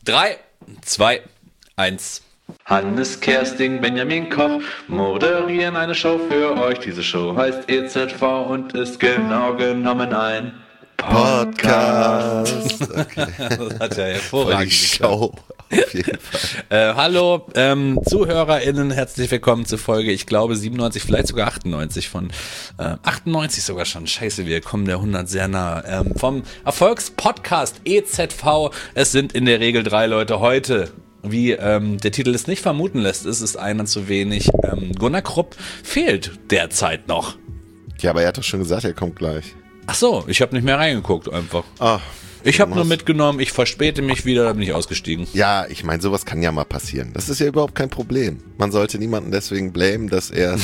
3, 2, 1. Hannes, Kersting, Benjamin Koch moderieren eine Show für euch. Diese Show heißt EZV und ist genau genommen ein Podcast. Okay. Das hat ja hervorragend Show. Auf jeden Fall. Hallo ZuhörerInnen, herzlich willkommen zur Folge, ich glaube 97, vielleicht sogar 98 von 98 sogar schon. Scheiße, wir kommen der 100 sehr nah. Vom Erfolgspodcast EZV. Es sind in der Regel 3 Leute heute. Wie der Titel es nicht vermuten lässt, ist es einer zu wenig. Gunnar Krupp fehlt derzeit noch. Ja, aber er hat doch schon gesagt, er kommt gleich. Ach so, ich habe nicht mehr reingeguckt einfach. Ah, ich habe nur mitgenommen, ich verspäte mich wieder, da bin ich ausgestiegen. Ja, ich meine, sowas kann ja mal passieren. Das ist ja überhaupt kein Problem. Man sollte niemanden deswegen blamen, dass er...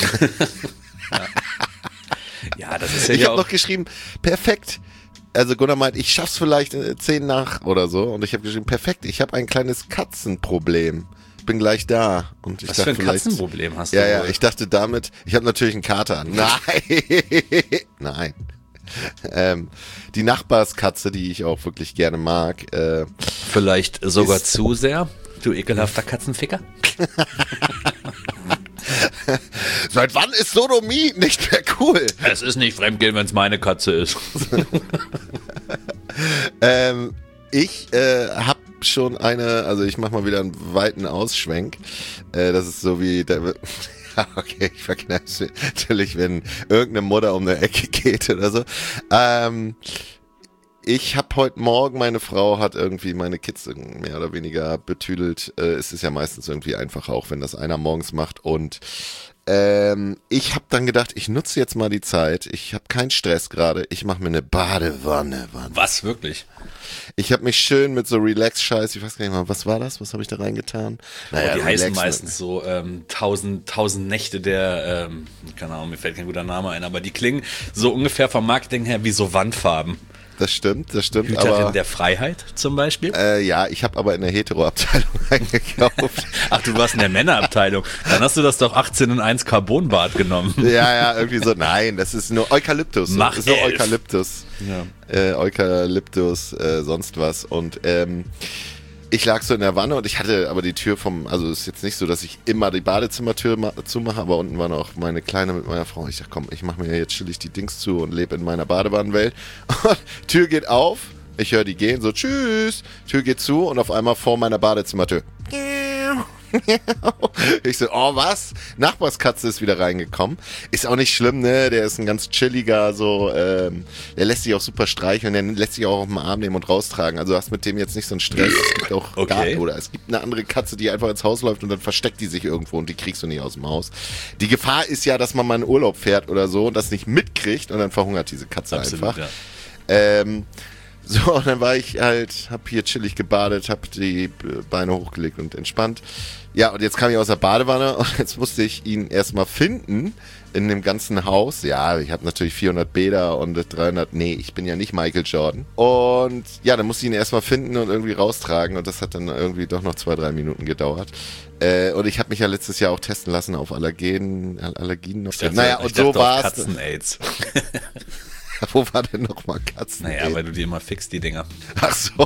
Ja, das ist ja Ich habe auch... noch geschrieben, perfekt. Also Gunnar meint, ich schaff's vielleicht 10 nach oder so. Und ich habe geschrieben, perfekt, ich habe ein kleines Katzenproblem. Bin gleich da. Und ich Was dachte, für ein Katzenproblem hast du? Ja, wohl? ich dachte damit, ich habe natürlich einen Kater. Nein. Die Nachbarskatze, die ich auch wirklich gerne mag. Vielleicht sogar zu sehr, du ekelhafter Katzenficker? Seit wann ist Sodomie nicht mehr cool? Es ist nicht Fremdgehen, wenn es meine Katze ist. Ich habe schon also ich mache mal wieder einen weiten Ausschwenk. Das ist so wie ja, okay, ich verkneif's mir natürlich, wenn irgendeine Mutter um eine Ecke geht oder so. Ich habe heute Morgen, meine Frau hat irgendwie meine Kids mehr oder weniger betüdelt. Es ist ja meistens irgendwie einfacher, auch wenn das einer morgens macht. Und ich habe dann gedacht, ich nutze jetzt mal die Zeit. Ich habe keinen Stress gerade. Ich mache mir eine Badewanne. Was, wirklich? Ich habe mich schön mit so Relax-Scheiß, ich weiß gar nicht mal, was war das? Was habe ich da reingetan? Naja, die heißen meistens so 1000 Nächte der, keine Ahnung, mir fällt kein guter Name ein, aber die klingen so ungefähr vom Marketing her wie so Wandfarben. Das stimmt. Hüterin aber, der Freiheit zum Beispiel? Ja, ich habe aber in der Hetero-Abteilung eingekauft. Ach, du warst in der Männerabteilung. Dann hast du das doch 18 in 1 Carbonbad genommen. Ja, irgendwie so. Nein, das ist nur Eukalyptus. Mach das ist nur 11. Eukalyptus. Ja. Eukalyptus, sonst was. Und ich lag so in der Wanne und ich hatte aber die Tür also es ist jetzt nicht so, dass ich immer die Badezimmertür zumache, aber unten war noch meine Kleine mit meiner Frau. Ich dachte, komm, ich mache mir jetzt chillig die Dings zu und lebe in meiner Badewannenwelt. Und Tür geht auf, ich höre die gehen, so tschüss, Tür geht zu und auf einmal vor meiner Badezimmertür. Ich so, oh was? Nachbarskatze ist wieder reingekommen. Ist auch nicht schlimm, ne? Der ist ein ganz chilliger, so, der lässt sich auch super streicheln, der lässt sich auch auf den Arm nehmen und raustragen. Also du hast mit dem jetzt nicht so einen Stress. Es gibt auch oder es gibt eine andere Katze, die einfach ins Haus läuft und dann versteckt die sich irgendwo und die kriegst du nicht aus dem Haus. Die Gefahr ist ja, dass man mal in Urlaub fährt oder so und das nicht mitkriegt und dann verhungert diese Katze einfach. Ja. So, und dann war ich halt, hab hier chillig gebadet, hab die Beine hochgelegt und entspannt. Ja, und jetzt kam ich aus der Badewanne und jetzt musste ich ihn erstmal finden in dem ganzen Haus. Ja, ich habe natürlich 400 Bäder und 300, nee, ich bin ja nicht Michael Jordan. Und ja, dann musste ich ihn erstmal finden und irgendwie raustragen und das hat dann irgendwie doch noch 2-3 Minuten gedauert. Und ich habe mich ja letztes Jahr auch testen lassen auf Allergien. Naja, und so war's. Katzen-Aids. Wo war denn nochmal Katzen? Naja, weil du die immer fixst, die Dinger. Ach so.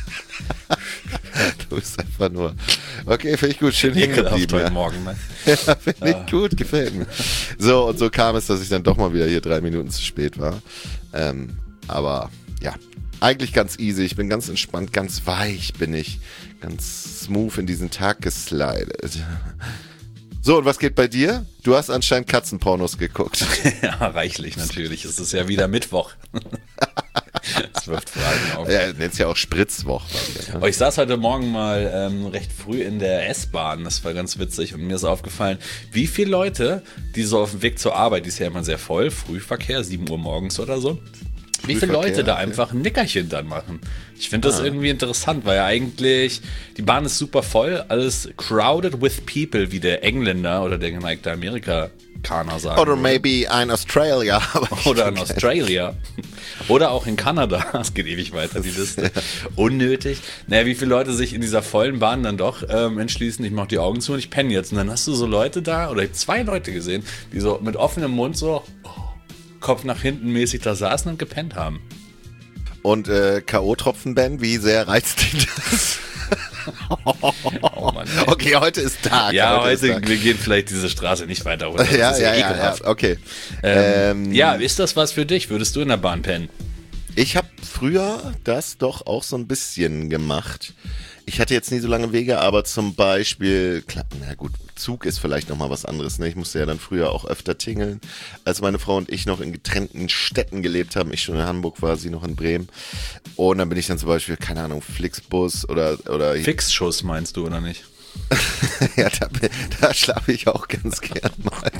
Du bist einfach nur... Okay, finde ich gut. Schön hängen geblieben. Heute Morgen, ne? Ja, finde ich gut. Gefällt mir. So, und so kam es, dass ich dann doch mal wieder hier 3 Minuten zu spät war. Aber ja, eigentlich ganz easy. Ich bin ganz entspannt, ganz weich bin ich. Ganz smooth in diesen Tag geslidet. So, und was geht bei dir? Du hast anscheinend Katzenpornos geguckt. Ja, reichlich natürlich. Es ist ja wieder Mittwoch. Das wirft Fragen auf. Ja, nennt es ja auch Spritzwoche. Aber ich saß heute Morgen mal recht früh in der S-Bahn. Das war ganz witzig. Und mir ist aufgefallen, wie viele Leute, die so auf dem Weg zur Arbeit, die ist ja immer sehr voll, Frühverkehr, 7 Uhr morgens oder so, wie viele Leute da einfach ein Nickerchen dann machen. Ich finde das irgendwie interessant, weil ja eigentlich, die Bahn ist super voll, alles crowded with people, wie der Engländer oder der geneigte Amerikaner sagen. Oder maybe ein Australia. Oder in Australia. Oder auch in Kanada. Es geht ewig weiter, die Liste. Unnötig. Naja, wie viele Leute sich in dieser vollen Bahn dann doch entschließen, ich mache die Augen zu und ich penne jetzt. Und dann hast du so Leute da, oder ich habe 2 Leute gesehen, die so mit offenem Mund so Kopf nach hinten mäßig da saßen und gepennt haben. Und K.O.-Tropfen, Ben, wie sehr reizt dich das? Oh Mann, ey. Okay, heute ist Tag. Ja, ist heute, Tag. wir gehen vielleicht diese Straße nicht weiter runter. Das Ja, ist ekelhaft. okay. Ja, ist das was für dich? Würdest du in der Bahn pennen? Ich habe früher das doch auch so ein bisschen gemacht. Ich hatte jetzt nie so lange Wege, aber zum Beispiel, klar, na gut, Zug ist vielleicht nochmal was anderes. Ne? Ich musste ja dann früher auch öfter tingeln, als meine Frau und ich noch in getrennten Städten gelebt haben. Ich schon in Hamburg war, sie noch in Bremen. Und dann bin ich dann zum Beispiel, keine Ahnung, Flixbus oder Fixschuss meinst du, oder nicht? ja, da schlafe ich auch ganz gern mal.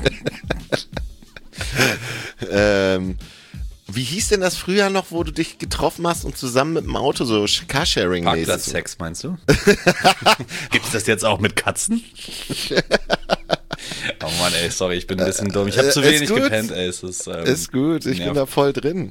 Wie hieß denn das früher noch, wo du dich getroffen hast und zusammen mit dem Auto so Carsharing-mäßig? Parkplatzsex meinst du? Gibt's das jetzt auch mit Katzen? Oh Mann, ey, sorry, ich bin ein bisschen dumm. Ich habe zu wenig gepennt, ey. Ist gut, ich bin da voll drin.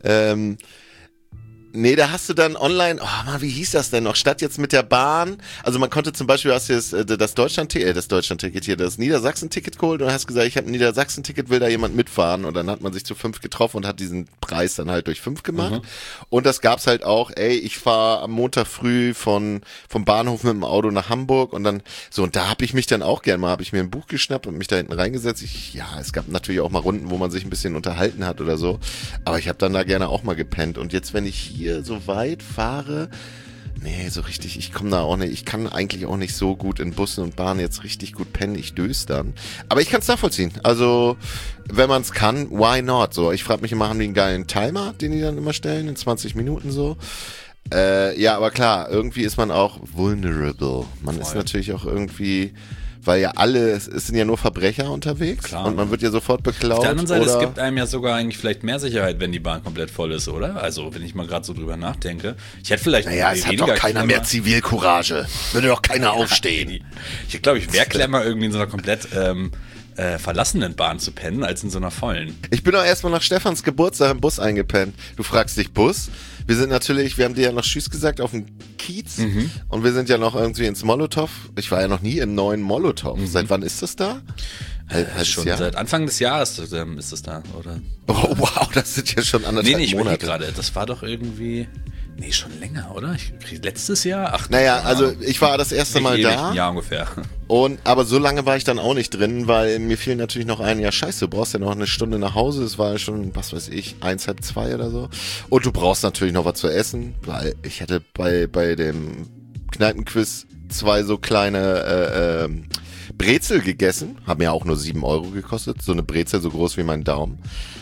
Nee, da hast du dann online, oh Mann, wie hieß das denn noch? Statt jetzt mit der Bahn, also man konnte zum Beispiel, hast du das Deutschland-Ticket hier, das Niedersachsen-Ticket geholt und hast gesagt, ich habe ein Niedersachsen-Ticket, will da jemand mitfahren und dann hat man sich zu 5 getroffen und hat diesen Preis dann halt durch 5 gemacht. Und das gab's halt auch, ey, ich fahre am Montag früh vom Bahnhof mit dem Auto nach Hamburg und dann, so, und da habe ich mich dann auch gern mal, habe ich mir ein Buch geschnappt und mich da hinten reingesetzt. Es gab natürlich auch mal Runden, wo man sich ein bisschen unterhalten hat oder so, aber ich habe dann da gerne auch mal gepennt und jetzt, wenn ich hier so weit fahre, nee, so richtig, ich komme da auch nicht, ich kann eigentlich auch nicht so gut in Bussen und Bahnen jetzt richtig gut pennen, ich döse dann. Aber ich kann es nachvollziehen, also wenn man es kann, why not? So, ich frage mich immer, haben die einen geilen Timer, den die dann immer stellen, in 20 Minuten so? Ja, aber klar, irgendwie ist man auch vulnerable. Man ist natürlich auch irgendwie, weil ja es sind ja nur Verbrecher unterwegs. Klar, und man wird ja sofort beklaut. Auf der anderen Seite, es gibt einem ja sogar eigentlich vielleicht mehr Sicherheit, wenn die Bahn komplett voll ist, oder? Also, wenn ich mal gerade so drüber nachdenke. Ich hätte vielleicht es hat doch keiner mehr Zivilcourage. Würde doch keiner aufstehen. Ich glaube, ich wäre clever, irgendwie in so einer komplett verlassenen Bahn zu pennen, als in so einer vollen. Ich bin doch erstmal nach Stefans Geburtstag im Bus eingepennt. Du fragst dich, Bus? Wir haben dir ja noch Tschüss gesagt auf dem Kiez und wir sind ja noch irgendwie ins Molotow. Ich war ja noch nie im neuen Molotow. Seit wann ist das da? Schon seit Anfang des Jahres ist das da, oder? Oh wow, das sind ja schon anderthalb ich Monate. Gerade. Das war doch irgendwie... Nee, schon länger, oder? Letztes Jahr? Ach, naja, also ich war das erste Mal da. Ein Jahr ungefähr. Aber so lange war ich dann auch nicht drin, weil mir fiel natürlich noch ein, ja scheiße, du brauchst ja noch eine Stunde nach Hause. Es war schon, was weiß ich, 1, halb 2 oder so. Und du brauchst natürlich noch was zu essen, weil ich hatte bei dem Kneipenquiz 2 so kleine Brezel gegessen. Haben ja auch nur 7 € gekostet. So eine Brezel so groß wie mein Daumen.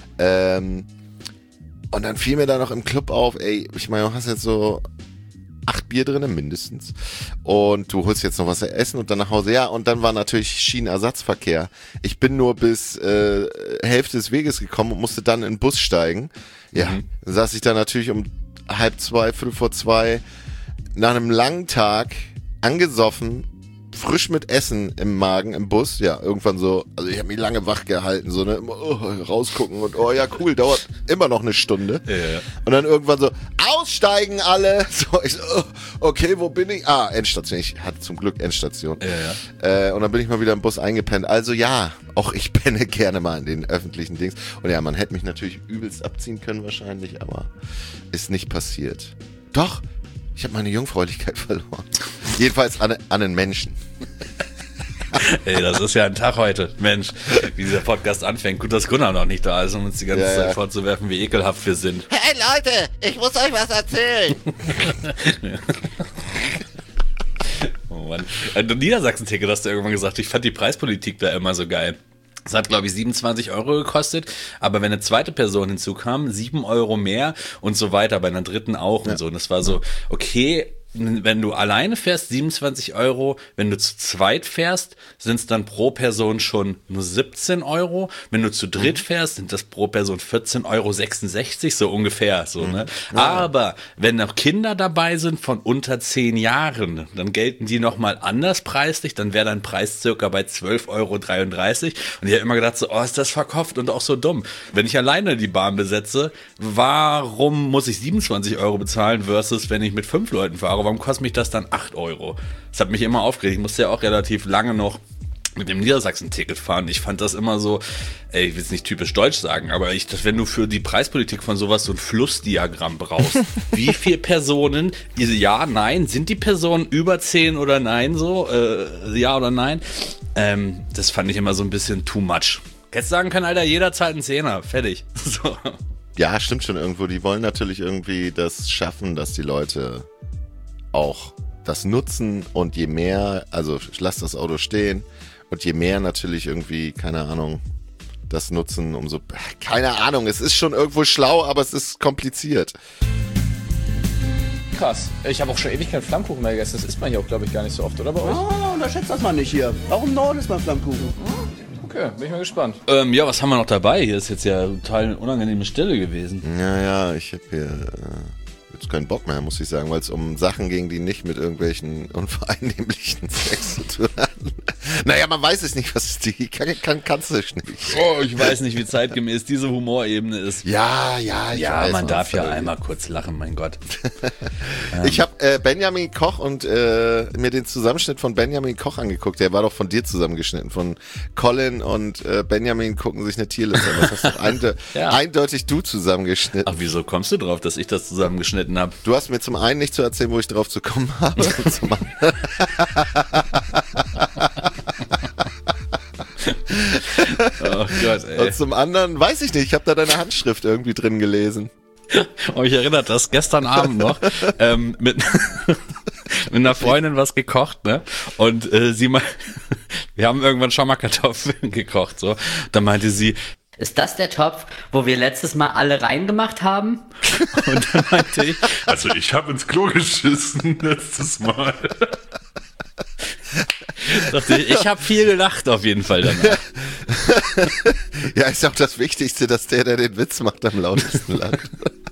Und dann fiel mir da noch im Club auf, ey, ich meine, du hast jetzt so 8 Bier drin, mindestens. Und du holst jetzt noch was zu essen und dann nach Hause. Ja, und dann war natürlich Schienenersatzverkehr. Ich bin nur bis Hälfte des Weges gekommen und musste dann in den Bus steigen. Ja, dann saß ich da natürlich um 1:30, 1:45 nach einem langen Tag angesoffen, frisch mit Essen im Magen, im Bus, ja, irgendwann so, also ich habe mich lange wach gehalten, so, ne, immer rausgucken und, oh ja, cool, dauert immer noch eine Stunde. Ja. Und dann irgendwann so, aussteigen alle, so, ich so, okay, wo bin ich? Endstation, ich hatte zum Glück Endstation. Ja. Und dann bin ich mal wieder im Bus eingepennt, also ja, auch ich penne gerne mal in den öffentlichen Dings. Und ja, man hätte mich natürlich übelst abziehen können wahrscheinlich, aber ist nicht passiert. Doch, ich habe meine Jungfräulichkeit verloren. Jedenfalls an einen Menschen. Ey, das ist ja ein Tag heute. Mensch, wie dieser Podcast anfängt. Gut, dass Gunnar noch nicht da ist, um uns die ganze Zeit vorzuwerfen, wie ekelhaft wir sind. Hey Leute, ich muss euch was erzählen. Oh Mann. Niedersachsen-Ticket hast du irgendwann gesagt. Ich fand die Preispolitik da immer so geil. Das hat, glaube ich, 27 € gekostet, aber wenn eine zweite Person hinzukam, 7 € mehr und so weiter, bei einer dritten auch und so. Und das war so, okay, wenn du alleine fährst, 27 €, wenn du zu zweit fährst, sind es dann pro Person schon nur 17 €. Wenn du zu dritt fährst, sind das pro Person 14,66 € so ungefähr. So, ne? Aber wenn noch Kinder dabei sind von unter 10 Jahren, dann gelten die nochmal anders preislich, dann wäre dein Preis circa bei 12,33 €. Und ich habe immer gedacht so, oh, ist das verkopft und auch so dumm. Wenn ich alleine die Bahn besetze, warum muss ich 27 € bezahlen versus wenn ich mit 5 Leuten fahre? Warum kostet mich das dann 8 €? Das hat mich immer aufgeregt. Ich musste ja auch relativ lange noch mit dem Niedersachsen-Ticket fahren. Ich fand das immer so, ich will es nicht typisch deutsch sagen, aber wenn du für die Preispolitik von sowas so ein Flussdiagramm brauchst, wie viele Personen, ja, nein, sind die Personen über 10 oder nein so, ja oder nein, das fand ich immer so ein bisschen too much. Hättest sagen können, Alter, jederzeit ein Zehner, fertig. So. Ja, stimmt schon irgendwo. Die wollen natürlich irgendwie das schaffen, dass die Leute auch das nutzen und je mehr, also ich lasse das Auto stehen und je mehr natürlich irgendwie, keine Ahnung, das nutzen, umso, keine Ahnung, es ist schon irgendwo schlau, aber es ist kompliziert. Krass. Ich habe auch schon ewig keinen Flammkuchen mehr gegessen. Das isst man hier auch, glaube ich, gar nicht so oft, oder bei euch? Oh, unterschätzt das mal nicht hier. Auch im Norden ist mal Flammkuchen. Okay, bin ich mal gespannt. Ja, was haben wir noch dabei? Hier ist jetzt ja total unangenehme Stille gewesen. Ja, ich habe hier jetzt keinen Bock mehr, muss ich sagen, weil es um Sachen ging, die nicht mit irgendwelchen unvereinnehmlichen Sex zu tun hatten. Naja, man weiß es nicht, was die kannst du nicht. Oh, ich weiß nicht, wie zeitgemäß diese Humorebene ist. Ja, man darf ja einmal kurz lachen, mein Gott. Ich habe Benjamin Koch und mir den Zusammenschnitt von Benjamin Koch angeguckt. Der war doch von dir zusammengeschnitten. Von Colin und Benjamin gucken sich eine Tierliste an. Das hast du eindeutig du zusammengeschnitten. Ach, wieso kommst du drauf, dass ich das zusammengeschnitten habe? Du hast mir zum einen nicht zu erzählen, wo ich drauf zu kommen habe. Zum anderen oh Gott, ey. Und zum anderen, weiß ich nicht, ich habe da deine Handschrift irgendwie drin gelesen. Oh, ich erinnere das gestern Abend noch mit einer Freundin was gekocht, ne? Und wir haben irgendwann schon mal Kartoffeln gekocht, so. Da meinte sie, ist das der Topf, wo wir letztes Mal alle reingemacht haben? und dann meinte ich, Also ich habe ins Klo geschissen letztes Mal. dachte ich habe viel gelacht auf jeden Fall danach. Ja, ist auch das Wichtigste, dass der den Witz macht, am lautesten lacht.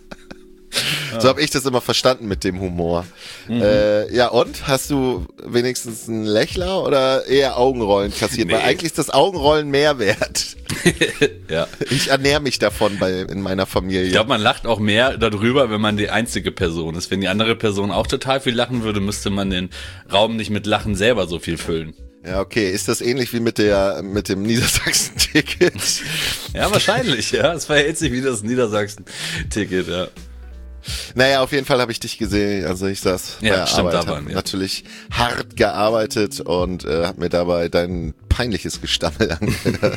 So habe ich das immer verstanden mit dem Humor. Ja, und? Hast du wenigstens einen Lächler oder eher Augenrollen kassiert? Nee. Weil eigentlich ist das Augenrollen mehr wert. Ja. Ich ernähre mich davon in meiner Familie. Ich glaube, man lacht auch mehr darüber, wenn man die einzige Person ist. Wenn die andere Person auch total viel lachen würde, müsste man den Raum nicht mit Lachen selber so viel füllen. Ja, okay. Ist das ähnlich wie mit dem Niedersachsen-Ticket? Ja, wahrscheinlich, ja. Es verhält sich wie das Niedersachsen-Ticket, ja. Naja, auf jeden Fall habe ich dich gesehen. Also ich saß bei der stimmt, Arbeit, da waren hab wir. natürlich hart gearbeitet und habe mir dabei dein peinliches Gestammel angehört.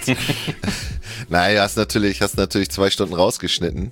Naja, hast natürlich 2 Stunden rausgeschnitten.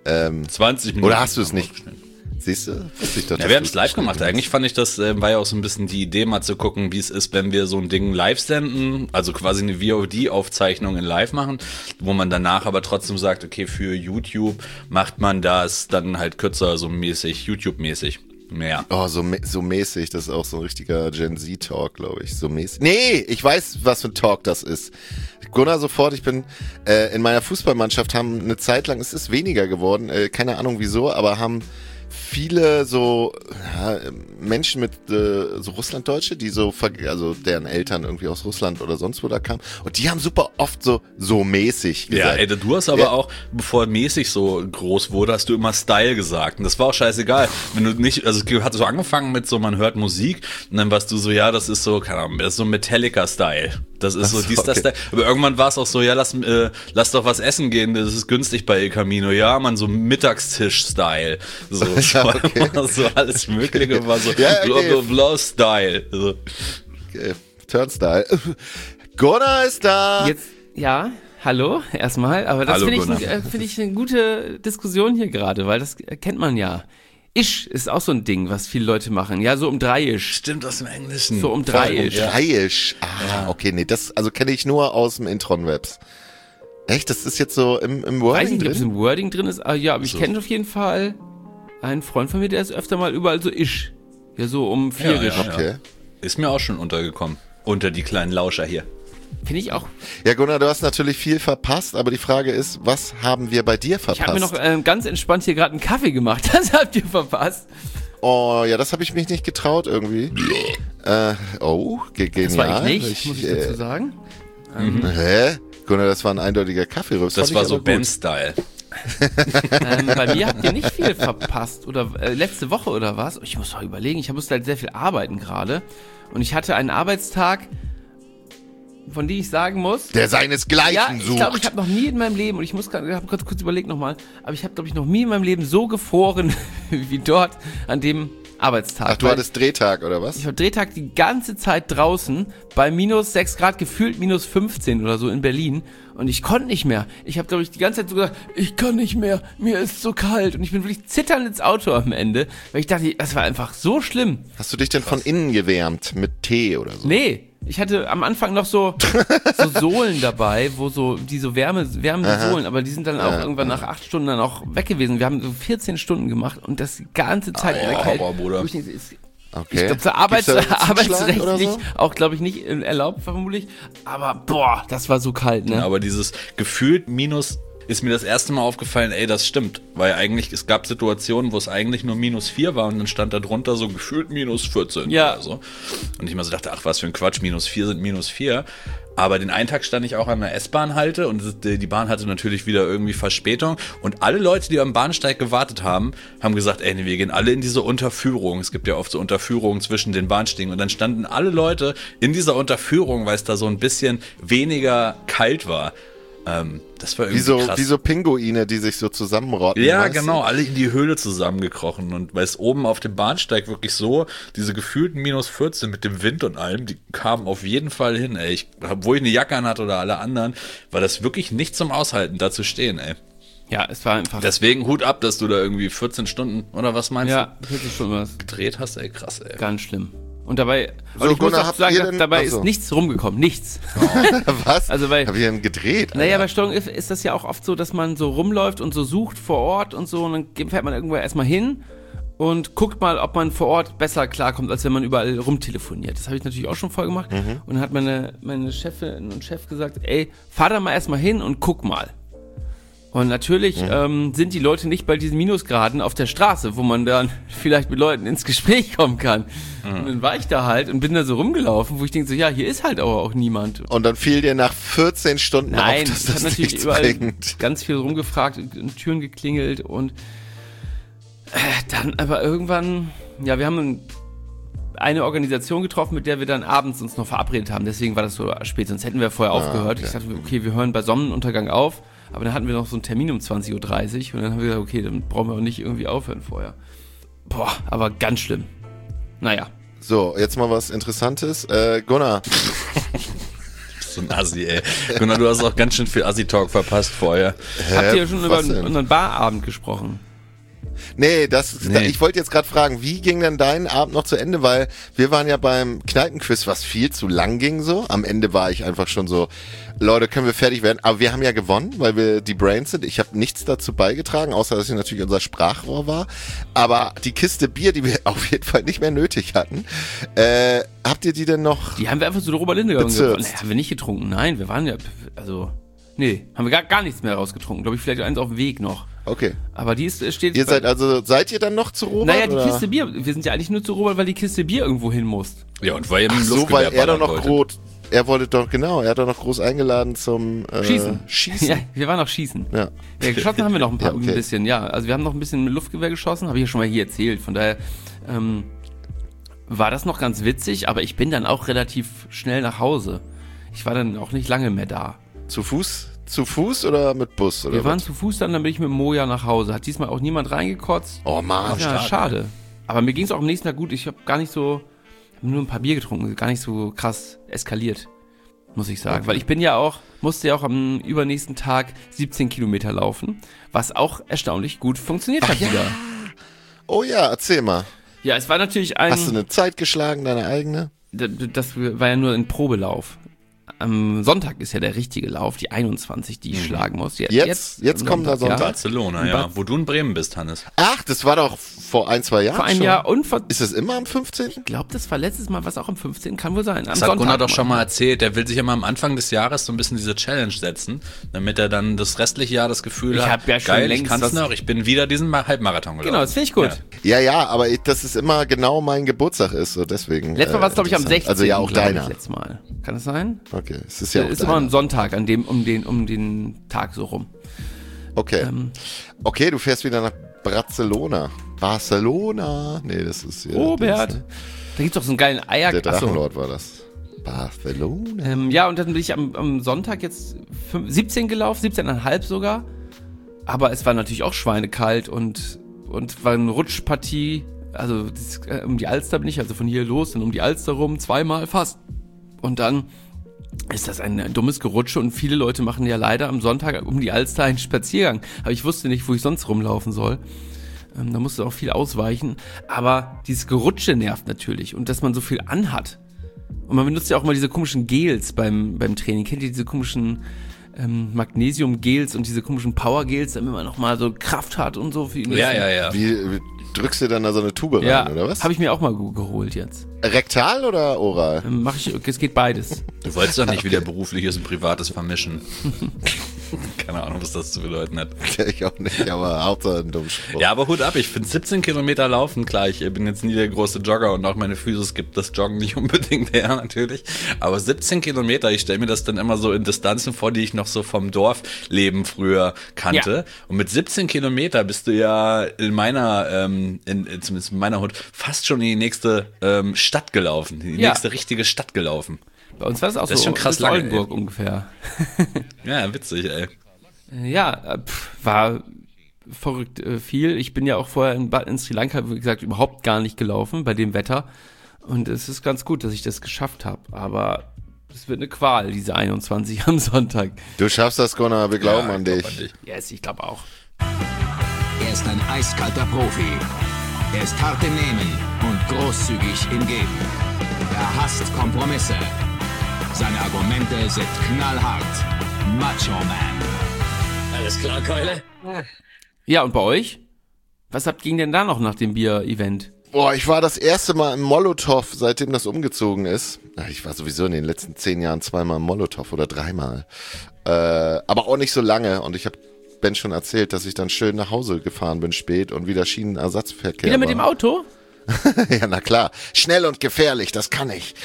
20 Minuten. Oder hast du es nicht? Siehst du? Wusste ich doch, Ja, dass wir haben du es live gemacht. Eigentlich fand ich, das war ja auch so ein bisschen die Idee, mal zu gucken, wie es ist, wenn wir so ein Ding live senden, also quasi eine VOD-Aufzeichnung in live machen, wo man danach aber trotzdem sagt, okay, für YouTube macht man das dann halt kürzer, so mäßig, YouTube-mäßig. Mehr. Oh, so mäßig. Das ist auch so ein richtiger Gen Z-Talk, glaube ich. So mäßig. Nee, ich weiß, was für ein Talk das ist. Gunnar sofort, ich bin in meiner Fußballmannschaft, haben eine Zeit lang, es ist weniger geworden, keine Ahnung wieso, aber haben viele so Menschen mit so Russlanddeutsche, die also deren Eltern irgendwie aus Russland oder sonst wo da kamen, und die haben super oft so mäßig gesagt. Ja, ey, du hast aber auch, bevor mäßig so groß wurde, hast du immer Style gesagt. Und das war auch scheißegal. Wenn du nicht, also es hat so angefangen mit so, man hört Musik und dann warst du so, ja, das ist so, keine Ahnung, das ist so Metallica-Style. Das ist so, so, das okay. Style. Aber irgendwann war es auch so, ja, lass doch was essen gehen, das ist günstig bei El Camino. Ja, man, so Mittagstisch-Style. So, Ja, okay. so alles Mögliche war so, Ja, okay. bla, Style. So. Turnstyle. Gunnar ist da. Jetzt, ja, hallo, erstmal. Aber das Hallo, finde ich eine gute Diskussion hier gerade, weil das kennt man ja. Isch ist auch so ein Ding, was viele Leute machen. Ja, so um 3 Stimmt, aus dem Englischen. So um 3 Dreiisch. Okay, nee, das also kenne ich nur aus dem Intron-Webs. Echt? Das ist jetzt so im Weiß Wording nicht, ob es drin? im Wording drin ist. Ja, aber ich kenne auf jeden Fall einen Freund von mir, der ist öfter mal überall so Isch. Ja, so um 4 Ja. Okay. Ist mir auch schon untergekommen. Unter die kleinen Lauscher hier. Finde ich auch. Ja, Gunnar, du hast natürlich viel verpasst, aber die Frage ist, was haben wir bei dir Ich verpasst? habe mir noch ganz entspannt hier gerade einen Kaffee gemacht. Das habt ihr verpasst. Oh, ja, das habe ich mich nicht getraut irgendwie. Genial. Das war ich nicht, muss ich dazu sagen. Hä? Gunnar, das war ein eindeutiger Kaffeerüst. Das Fand war ich so aber gut. Ben-Style. Bei mir habt ihr nicht viel verpasst. Oder letzte Woche oder was? Ich muss mal überlegen, ich musste halt sehr viel arbeiten gerade. Und ich hatte einen Arbeitstag, von denen ich sagen muss, Der seinesgleichen ja, ich sucht. glaube, ich habe noch nie in meinem Leben, und ich habe kurz überlegt nochmal, aber ich habe, glaube ich, noch nie in meinem Leben so gefroren wie dort an dem Arbeitstag. Ach, du hattest Drehtag, oder was? Ich war Drehtag die ganze Zeit draußen bei minus 6 Grad, gefühlt minus 15 oder so in Berlin. Und ich konnte nicht mehr. Ich habe, glaube ich, die ganze Zeit so gesagt, ich kann nicht mehr, mir ist so kalt. Und ich bin wirklich zitternd ins Auto am Ende, weil ich dachte, das war einfach so schlimm. Hast du dich denn von innen gewärmt mit Tee oder so? Nee, ich hatte am Anfang noch so Sohlen dabei, wo so, die so wärmende Sohlen, aber die sind dann auch irgendwann nach 8 Stunden dann auch weg gewesen. Wir haben so 14 Stunden gemacht und das die ganze Zeit in der Kälte. Bruder. Okay. Ich glaube, zur Gibt's da einen arbeitsrechtlich Zuschlag oder so? auch, glaube ich, nicht erlaubt, vermutlich. Aber, boah, das war so kalt, ne? Aber dieses gefühlt Minus ist mir das erste Mal aufgefallen, ey, das stimmt. Weil eigentlich, es gab Situationen, wo es eigentlich nur minus 4 war und dann stand da drunter so gefühlt minus 14 Ja. oder so. Und ich mir so dachte, ach, was für ein Quatsch, minus 4 sind minus 4. Aber den einen Tag stand ich auch an der S-Bahn-Halte und die Bahn hatte natürlich wieder irgendwie Verspätung. Und alle Leute, die am Bahnsteig gewartet haben, haben gesagt, ey, nee, wir gehen alle in diese Unterführung. Es gibt ja oft so Unterführungen zwischen den Bahnsteigen. Und dann standen alle Leute in dieser Unterführung, weil es da so ein bisschen weniger kalt war. Das war irgendwie krass. Wie so Pinguine, die sich so zusammenrotten. Ja, weißt du? genau, alle in die Höhle zusammengekrochen. Und weil es oben auf dem Bahnsteig wirklich so, diese gefühlten minus 14 mit dem Wind und allem, die kamen auf jeden Fall hin, ey. Obwohl ich eine Jacke an hatte oder alle anderen, war das wirklich nicht zum Aushalten, da zu stehen, ey. Ja, es war einfach. Deswegen Hut ab, dass du da irgendwie 14 Stunden, oder was meinst Ja, 40 Stunden was. du, gedreht hast, ey, krass, ey. Ganz schlimm. Und dabei, So, und ich muss Gunnar, auch habt sagen, ihr denn- dabei Achso. ist nichts rumgekommen, nichts. Was? Also weil- Hab ich denn gedreht? Naja, Alter? bei Steuerung ist das ja auch oft so, dass man so rumläuft und so sucht vor Ort und so und dann fährt man irgendwo erstmal hin und guckt mal, ob man vor Ort besser klarkommt, als wenn man überall rumtelefoniert. Das habe ich natürlich auch schon voll gemacht. Und dann hat meine Chefin und Chef gesagt, ey, fahr da mal erstmal hin und guck mal. Und natürlich sind die Leute nicht bei diesen Minusgraden auf der Straße, wo man dann vielleicht mit Leuten ins Gespräch kommen kann. Und dann war ich da halt und bin da so rumgelaufen, wo ich denke so, ja, hier ist halt aber auch niemand. Und dann fiel dir nach 14 Stunden Nein, auf, dass ich habe das natürlich nichts überall bringt. ganz viel rumgefragt, und Türen geklingelt und dann aber irgendwann, ja, wir haben eine Organisation getroffen, mit der wir dann abends uns noch verabredet haben. Deswegen war das so spät, sonst hätten wir vorher aufgehört. okay. Ich dachte, okay, wir hören bei Sonnenuntergang auf, aber dann hatten wir noch so einen Termin um 20.30 Uhr und dann haben wir gesagt, okay, dann brauchen wir auch nicht irgendwie aufhören vorher. Boah, aber ganz schlimm. Naja. So, jetzt mal was Interessantes. Gunnar, So ein Assi, ey. Gunnar, du hast auch ganz schön viel Assi-Talk verpasst vorher. Habt ihr schon über was denn? unseren Barabend gesprochen? Nee, Nee. ich wollte jetzt gerade fragen, wie ging denn dein Abend noch zu Ende? Weil wir waren ja beim Kneipenquiz, was viel zu lang ging so. Am Ende war ich einfach schon so, Leute, können wir fertig werden? Aber wir haben ja gewonnen, weil wir die Brains sind. Ich habe nichts dazu beigetragen, außer dass ich natürlich unser Sprachrohr war. Aber die Kiste Bier, die wir auf jeden Fall nicht mehr nötig hatten, habt ihr die denn noch? Die haben wir einfach so Robert Lindegaard Bezirzt. getrunken. Nee, haben wir nicht getrunken. Nein, wir waren ja, also, nee, haben wir gar nichts mehr rausgetrunken. Glaube ich, vielleicht eins auf dem Weg noch. Okay. Aber die steht. Ihr seid ihr dann noch zu Robert? Naja, die oder? Kiste Bier. Wir sind ja eigentlich nur zu Robert, weil die Kiste Bier irgendwo hin muss. Ja, und weil ihr mit Ach dem so, Luftgewehr weil er doch ballern noch wolltet. er hat doch noch groß eingeladen zum Schießen. Schießen. Ja, wir waren noch schießen. Ja. Ja, geschossen haben wir noch ein paar, Ja, okay. ein bisschen, ja. Also wir haben noch ein bisschen mit Luftgewehr geschossen, habe ich ja schon mal hier erzählt. Von daher war das noch ganz witzig, aber ich bin dann auch relativ schnell nach Hause. Ich war dann auch nicht lange mehr da. Zu Fuß oder mit Bus? Oder Wir waren was? zu Fuß, dann bin ich mit Moja nach Hause. Hat diesmal auch niemand reingekotzt. Oh Mann, Ja, schade. Aber mir ging es auch am nächsten Tag gut. Ich habe gar nicht so, nur ein paar Bier getrunken, gar nicht so krass eskaliert, muss ich sagen. Okay. Weil ich musste ja auch am übernächsten Tag 17 Kilometer laufen, was auch erstaunlich gut funktioniert hat ja. wieder. Oh ja, erzähl mal. Ja, es war natürlich Hast du eine Zeit geschlagen, deine eigene? das war ja nur ein Probelauf. Am Sonntag ist ja der richtige Lauf, die 21, die ich schlagen muss. Jetzt am kommender Sonntag. Barcelona, ja. Wo du in Bremen bist, Hannes. Ach, das war doch vor 1-2 Jahren Vor einem schon. Jahr und vor... Ist das immer am 15.? Ich glaube, das war letztes Mal, was auch am 15. kann wohl sein. Am Das Sonntag hat Gunnar doch schon mal erzählt. Der will sich immer am Anfang des Jahres so ein bisschen diese Challenge setzen, damit er dann das restliche Jahr das Gefühl Ich hat, hab ja schon geil, ich längst kann's was- noch, ich bin wieder diesen Halbmarathon gelaufen. Genau, das finde ich gut. Ja. Aber das ist immer genau mein Geburtstag ist, so deswegen. Letztes Mal war es, glaube ich, am 16. Also ja, auch glaub deiner. Ich, letztes Mal. Kann das sein? Okay, es ist ja auch Ist immer deiner. ein Sonntag, um den Tag so rum. Okay. Okay, du fährst wieder nach Barcelona. Nee, das ist ja. Robert. Dings, ne? Da gibt's doch so einen geilen Eier... Der Achso. Drachenlord war das. Barcelona. Ja, und dann bin ich am Sonntag jetzt 17 gelaufen, 17,5 sogar. Aber es war natürlich auch schweinekalt und war eine Rutschpartie. Also um die Alster bin ich, also von hier los, dann um die Alster rum, zweimal fast. Und dann ist das ein dummes Gerutsche und viele Leute machen ja leider am Sonntag um die Alster einen Spaziergang. Aber ich wusste nicht, wo ich sonst rumlaufen soll. Da musste auch viel ausweichen. Aber dieses Gerutsche nervt natürlich und dass man so viel anhat. Und man benutzt ja auch immer diese komischen Gels beim Training. Kennt ihr diese komischen Magnesium-Gels und diese komischen Power-Gels, damit man nochmal so Kraft hat und so. Ja. Wie drückst du dann da so eine Tube rein, oder was? Habe ich mir auch mal geholt jetzt. Rektal oder oral? Es geht beides. Du wolltest doch nicht wieder berufliches und privates vermischen. Keine Ahnung, was das zu bedeuten hat. Ich auch nicht, aber Hauptsache ein dummer Spruch. Ja, aber Hut ab, ich finde 17 Kilometer laufen, klar, ich bin jetzt nie der große Jogger und auch meine Physis gibt das Joggen nicht unbedingt her, natürlich. Aber 17 Kilometer, ich stelle mir das dann immer so in Distanzen vor, die ich noch so vom Dorfleben früher kannte. Ja. Und mit 17 Kilometer bist du ja in meiner, zumindest in meiner Hut, fast schon in die nächste Stadt gelaufen, in die nächste richtige Stadt gelaufen. Bei uns war das auch das so, ist schon krass lange, Oldenburg ungefähr. Ja, witzig, ey. Ja, war verrückt viel. Ich bin ja auch vorher in Sri Lanka, wie gesagt, überhaupt gar nicht gelaufen bei dem Wetter. Und es ist ganz gut, dass ich das geschafft habe. Aber es wird eine Qual, diese 21 am Sonntag. Du schaffst das, Gunnar, wir glauben an dich. Yes, ich glaube auch. Er ist ein eiskalter Profi. Er ist hart im Nehmen und großzügig im Geben. Er hasst Kompromisse. Seine Argumente sind knallhart. Macho Man. Alles klar, Keule? Ja, und bei euch? Was ging denn da noch nach dem Bier-Event? Boah, ich war das erste Mal im Molotow, seitdem das umgezogen ist. Ich war sowieso in den letzten 10 Jahren 2-mal im Molotow oder 3-mal. Aber auch nicht so lange. Und ich habe Ben schon erzählt, dass ich dann schön nach Hause gefahren bin spät und wieder Schienenersatzverkehr Wieder mit dem Auto? Ja, na klar. Schnell und gefährlich, das kann ich.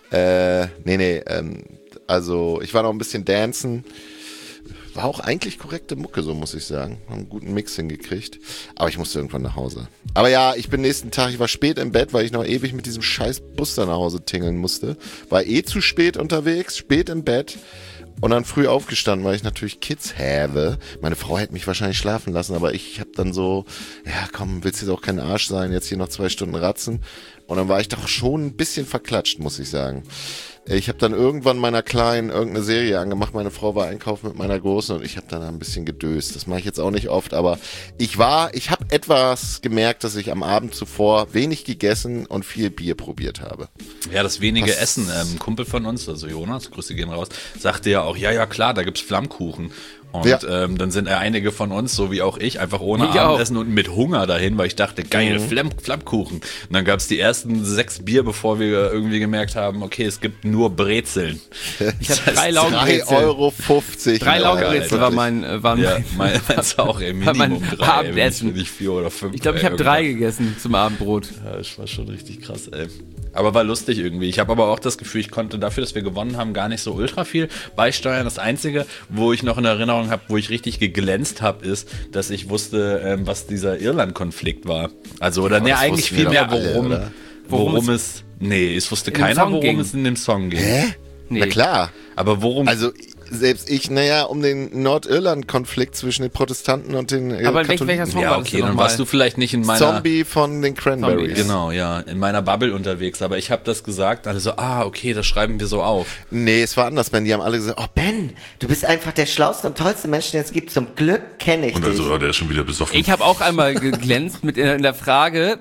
Also ich war noch ein bisschen dancen. War auch eigentlich korrekte Mucke, so muss ich sagen. Haben einen guten Mix hingekriegt. Aber ich musste irgendwann nach Hause. Aber ja, ich war spät im Bett, weil ich noch ewig mit diesem scheiß Bus da nach Hause tingeln musste. War zu spät unterwegs, spät im Bett. Und dann früh aufgestanden, weil ich natürlich Kids habe. Meine Frau hätte mich wahrscheinlich schlafen lassen, aber ich habe dann so, ja komm, willst jetzt auch kein Arsch sein, jetzt hier noch 2 Stunden ratzen. Und dann war ich doch schon ein bisschen verklatscht, muss ich sagen. Ich habe dann irgendwann meiner Kleinen irgendeine Serie angemacht. Meine Frau war einkaufen mit meiner Großen und ich habe dann ein bisschen gedöst. Das mache ich jetzt auch nicht oft, aber ich habe etwas gemerkt, dass ich am Abend zuvor wenig gegessen und viel Bier probiert habe. Ja, das wenige Essen. Ein Kumpel von uns, also Jonas, Grüße gehen raus, sagte ja auch, ja klar, da gibt's Flammkuchen. Und dann sind einige von uns, so wie auch ich, einfach ohne Abendessen und mit Hunger dahin, weil ich dachte, geil, Flammkuchen. Und dann gab es die ersten 6 Bier, bevor wir irgendwie gemerkt haben, okay, es gibt nur Brezeln. Ich habe 3 Laugenbrezeln. 3,50 €. 3 Laugenbrezeln war meins auch, ey, Minimum 3. Abendessen. Nicht 4 oder 5. Ich glaube, ich habe 3 gegessen zum Abendbrot. Ja, das war schon richtig krass, ey. Aber war lustig irgendwie. Ich habe aber auch das Gefühl, ich konnte dafür, dass wir gewonnen haben, gar nicht so ultra viel beisteuern. Das Einzige, wo ich noch in Erinnerung habe, wo ich richtig geglänzt habe, ist, dass ich wusste, was dieser Irland-Konflikt war. Also, eigentlich viel mehr, worum es... Nee, es wusste keiner, worum es in dem Song geht. Hä? Nee. Na klar. Aber worum... Also... Selbst ich, um den Nordirland-Konflikt zwischen den Protestanten und den Aber Katholiken. welcher Song ja, war okay, das dann warst du vielleicht nicht in meiner... Zombie von den Cranberries. Genau, ja, in meiner Bubble unterwegs. Aber ich habe das gesagt, alle so, okay, das schreiben wir so auf. Nee, es war anders, Ben. Die haben alle gesagt, oh, Ben, du bist einfach der schlauste und tollste Mensch, den es gibt. Zum Glück kenne ich dich. Und also, der ist schon wieder besoffen. Ich habe auch einmal geglänzt mit in der Frage,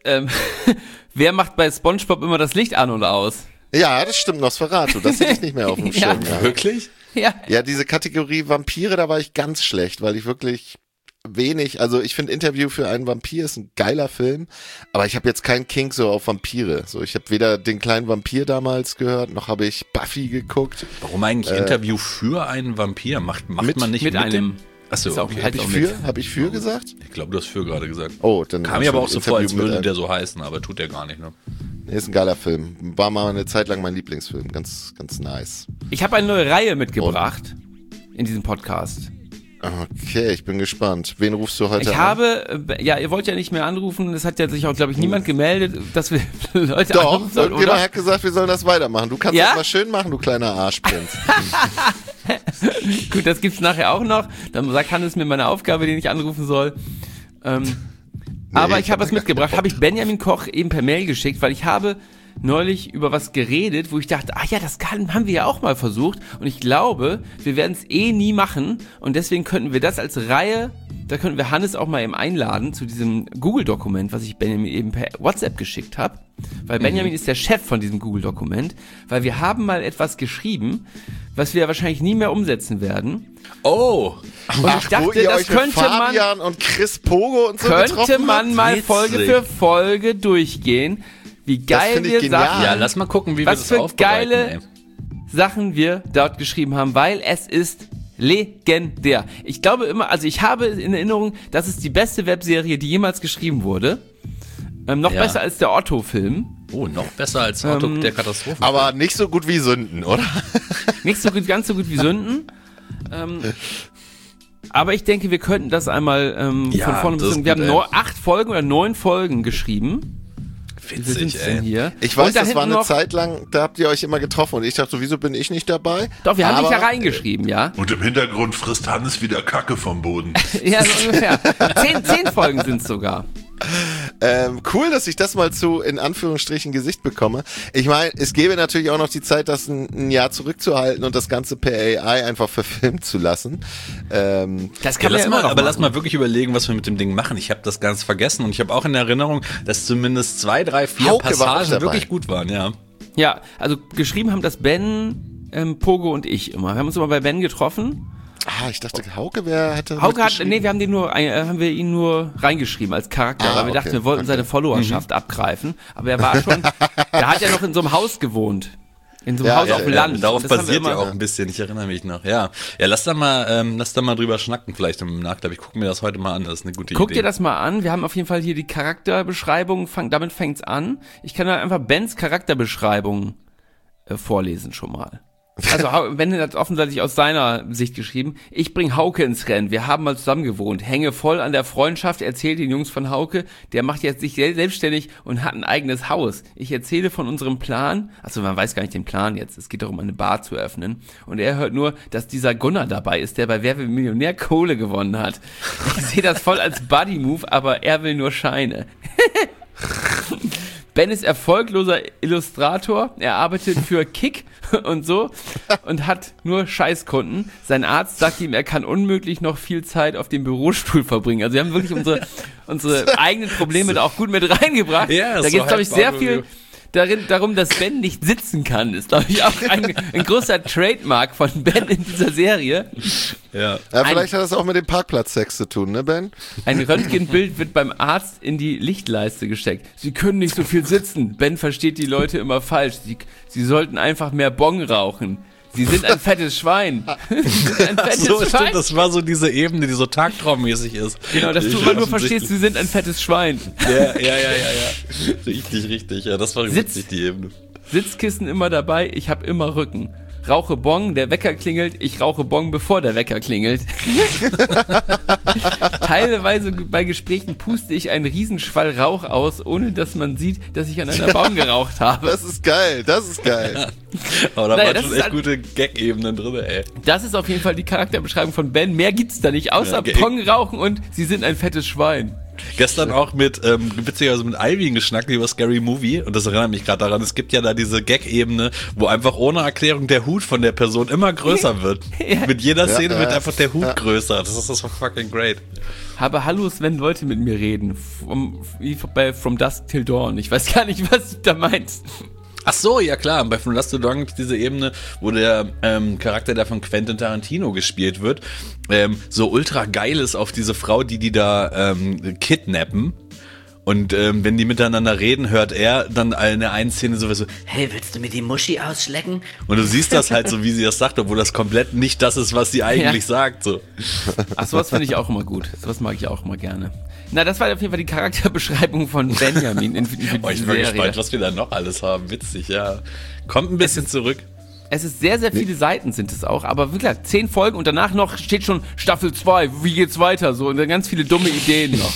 wer macht bei SpongeBob immer das Licht an und aus? Ja, das stimmt, Nosferatu. Das hätte ich nicht mehr auf dem Schirm. Ja. Wirklich? Ja. Ja, diese Kategorie Vampire, da war ich ganz schlecht, weil ich wirklich wenig, also ich finde Interview für einen Vampir ist ein geiler Film, aber ich habe jetzt keinen Kink so auf Vampire. So, ich habe weder den kleinen Vampir damals gehört, noch habe ich Buffy geguckt. Warum eigentlich Interview für einen Vampir? Macht man nicht mit einem... dem? Achso, okay. Hab ich für gesagt? Ich glaube, du hast für gerade gesagt. Oh, dann kam mir aber auch so vor, als würde der so heißen, aber tut der gar nicht, ne? Nee, ist ein geiler Film. War mal eine Zeit lang mein Lieblingsfilm. Ganz, ganz nice. Ich habe eine neue Reihe mitgebracht in diesem Podcast. Okay, ich bin gespannt. Wen rufst du heute an? Ihr wollt ja nicht mehr anrufen, es hat ja sich auch, glaube ich, niemand gemeldet, dass wir Leute Doch, anrufen sollen, irgendjemand oder? hat gesagt, wir sollen das weitermachen. Du kannst das mal schön machen, du kleiner Arschprinz. Gut, das gibt's nachher auch noch. Dann sagt Hannes mir meine Aufgabe, den ich anrufen soll. Aber ich habe was mitgebracht. Habe ich Benjamin Koch eben per Mail geschickt, weil ich habe neulich über was geredet, wo ich dachte, das haben wir ja auch mal versucht. Und ich glaube, wir werden es nie machen. Und deswegen könnten wir das als Reihe, da könnten wir Hannes auch mal eben einladen zu diesem Google-Dokument, was ich Benjamin eben per WhatsApp geschickt habe. Weil Benjamin ist der Chef von diesem Google-Dokument. Weil wir haben mal etwas geschrieben, was wir wahrscheinlich nie mehr umsetzen werden. Oh! Und ich dachte, das könnte Fabian und Chris Pogo und so könnte man mal Folge für Folge durchgehen. Wie geil wir Sachen. Ja, lass mal gucken, wie wir das aufbereiten. Was für geile Sachen wir dort geschrieben haben, weil es ist legendär. Ich glaube immer, also ich habe in Erinnerung, das ist die beste Webserie, die jemals geschrieben wurde. Besser als der Otto-Film. Oh, noch besser als Otto, der Katastrophen. Aber nicht so gut wie Sünden, oder? Nicht so gut, ganz so gut wie Sünden. Aber ich denke, wir könnten das einmal von vorne bis hinten. Wir haben 8 Folgen oder 9 Folgen geschrieben. Witzig, ey. Hier? Ich weiß, das war eine Zeit lang, da habt ihr euch immer getroffen und ich dachte, wieso bin ich nicht dabei? Doch, wir haben dich ja reingeschrieben, ja. Und im Hintergrund frisst Hannes wieder Kacke vom Boden. Ja, so ungefähr. 10 Folgen sind es sogar. Cool, dass ich das mal zu, in Anführungsstrichen, Gesicht bekomme. Ich meine, es gäbe natürlich auch noch die Zeit, das ein Jahr zurückzuhalten und das Ganze per AI einfach verfilmen zu lassen. Das kann man ja immer noch aber lass mal wirklich überlegen, was wir mit dem Ding machen. Ich habe das ganz vergessen und ich habe auch in Erinnerung, dass zumindest 2, 3, 4 Hauke Passagen wirklich gut waren, ja. Ja, also geschrieben haben das Ben, Pogo und ich immer. Wir haben uns immer bei Ben getroffen. Ich dachte, Hauke hätte wir haben ihn nur reingeschrieben als Charakter, weil wir dachten, wir wollten seine Followerschaft abgreifen. Aber er war schon, der hat ja noch in so einem Haus gewohnt. In so einem Haus auf dem Land. Darauf basiert ja auch ein bisschen, ich erinnere mich noch. Ja, lass da mal drüber schnacken, vielleicht im Nachklapp. Ich gucke mir das heute mal an, das ist eine gute Idee. Guck dir das mal an, wir haben auf jeden Fall hier die Charakterbeschreibung, damit fängt's an. Ich kann da einfach Bens Charakterbeschreibung vorlesen schon mal. Also Ben hat offensichtlich aus seiner Sicht geschrieben, ich bring Hauke ins Rennen, wir haben mal zusammen gewohnt, hänge voll an der Freundschaft, erzählt den Jungs von Hauke, der macht jetzt sich selbstständig und hat ein eigenes Haus. Ich erzähle von unserem Plan, also man weiß gar nicht den Plan jetzt, es geht darum, eine Bar zu öffnen und er hört nur, dass dieser Gunnar dabei ist, der bei Wer wird Millionär Kohle gewonnen hat. Ich sehe das voll als Buddy-Move, aber er will nur Scheine. Ben ist erfolgloser Illustrator, er arbeitet für Kick und so und hat nur Scheißkunden. Sein Arzt sagt ihm, er kann unmöglich noch viel Zeit auf dem Bürostuhl verbringen. Also wir haben wirklich unsere eigenen Probleme da auch gut mit reingebracht. Ja, da geht es, glaube ich, sehr viel darum, dass Ben nicht sitzen kann. Ist, glaube ich, auch ein großer Trademark von Ben in dieser Serie. Ja, vielleicht hat das auch mit dem Parkplatzsex zu tun, ne, Ben? Ein Röntgenbild wird beim Arzt in die Lichtleiste gesteckt. Sie können nicht so viel sitzen. Ben versteht die Leute immer falsch. Sie sollten einfach mehr Bong rauchen. Sie sind ein fettes Schwein. Stimmt, das war so diese Ebene, die so tagtraummäßig ist. Genau, dass du immer nur verstehst, sie sind ein fettes Schwein. Ja. Richtig. Ja, das war witzig, die Ebene. Sitzkissen immer dabei, ich habe immer Rücken. Rauche Bong, der Wecker klingelt, ich rauche Bong, bevor der Wecker klingelt. Teilweise bei Gesprächen puste ich einen Riesenschwall Rauch aus, ohne dass man sieht, dass ich an einer Baum geraucht habe. Das ist geil. Aber da waren schon echt gute Gag-Ebenen drin, ey. Das ist auf jeden Fall die Charakterbeschreibung von Ben. Mehr gibt's da nicht, außer Bong rauchen und sie sind ein fettes Schwein. Gestern auch witzigerweise mit Alvin geschnackt über Scary Movie und das erinnert mich gerade daran, es gibt ja da diese Gag-Ebene, wo einfach ohne Erklärung der Hut von der Person immer größer wird. Ja. Mit jeder Szene wird einfach der Hut größer. Das ist fucking great. Hallo Sven wollte mit mir reden. Bei From Dusk Till Dawn. Ich weiß gar nicht, was du da meinst. Ach so, ja klar, bei From Dusk Till Dawn gibt es diese Ebene, wo der Charakter, der von Quentin Tarantino gespielt wird, so ultra geil ist auf diese Frau, die da kidnappen. Und wenn die miteinander reden, hört er dann in der einen Szene sowieso, hey, willst du mir die Muschi ausschlecken? Und du siehst das halt so, wie sie das sagt, obwohl das komplett nicht das ist, was sie eigentlich sagt. So. Ach, sowas finde ich auch immer gut. Sowas mag ich auch immer gerne. Na, das war auf jeden Fall die Charakterbeschreibung von Benjamin in Ich bin gespannt, was wir da noch alles haben. Witzig, ja. Kommt ein bisschen zurück. Es ist sehr, sehr viele Seiten sind es auch, aber wirklich 10 Folgen und danach noch steht schon Staffel 2, wie geht's weiter? So, und dann ganz viele dumme Ideen noch.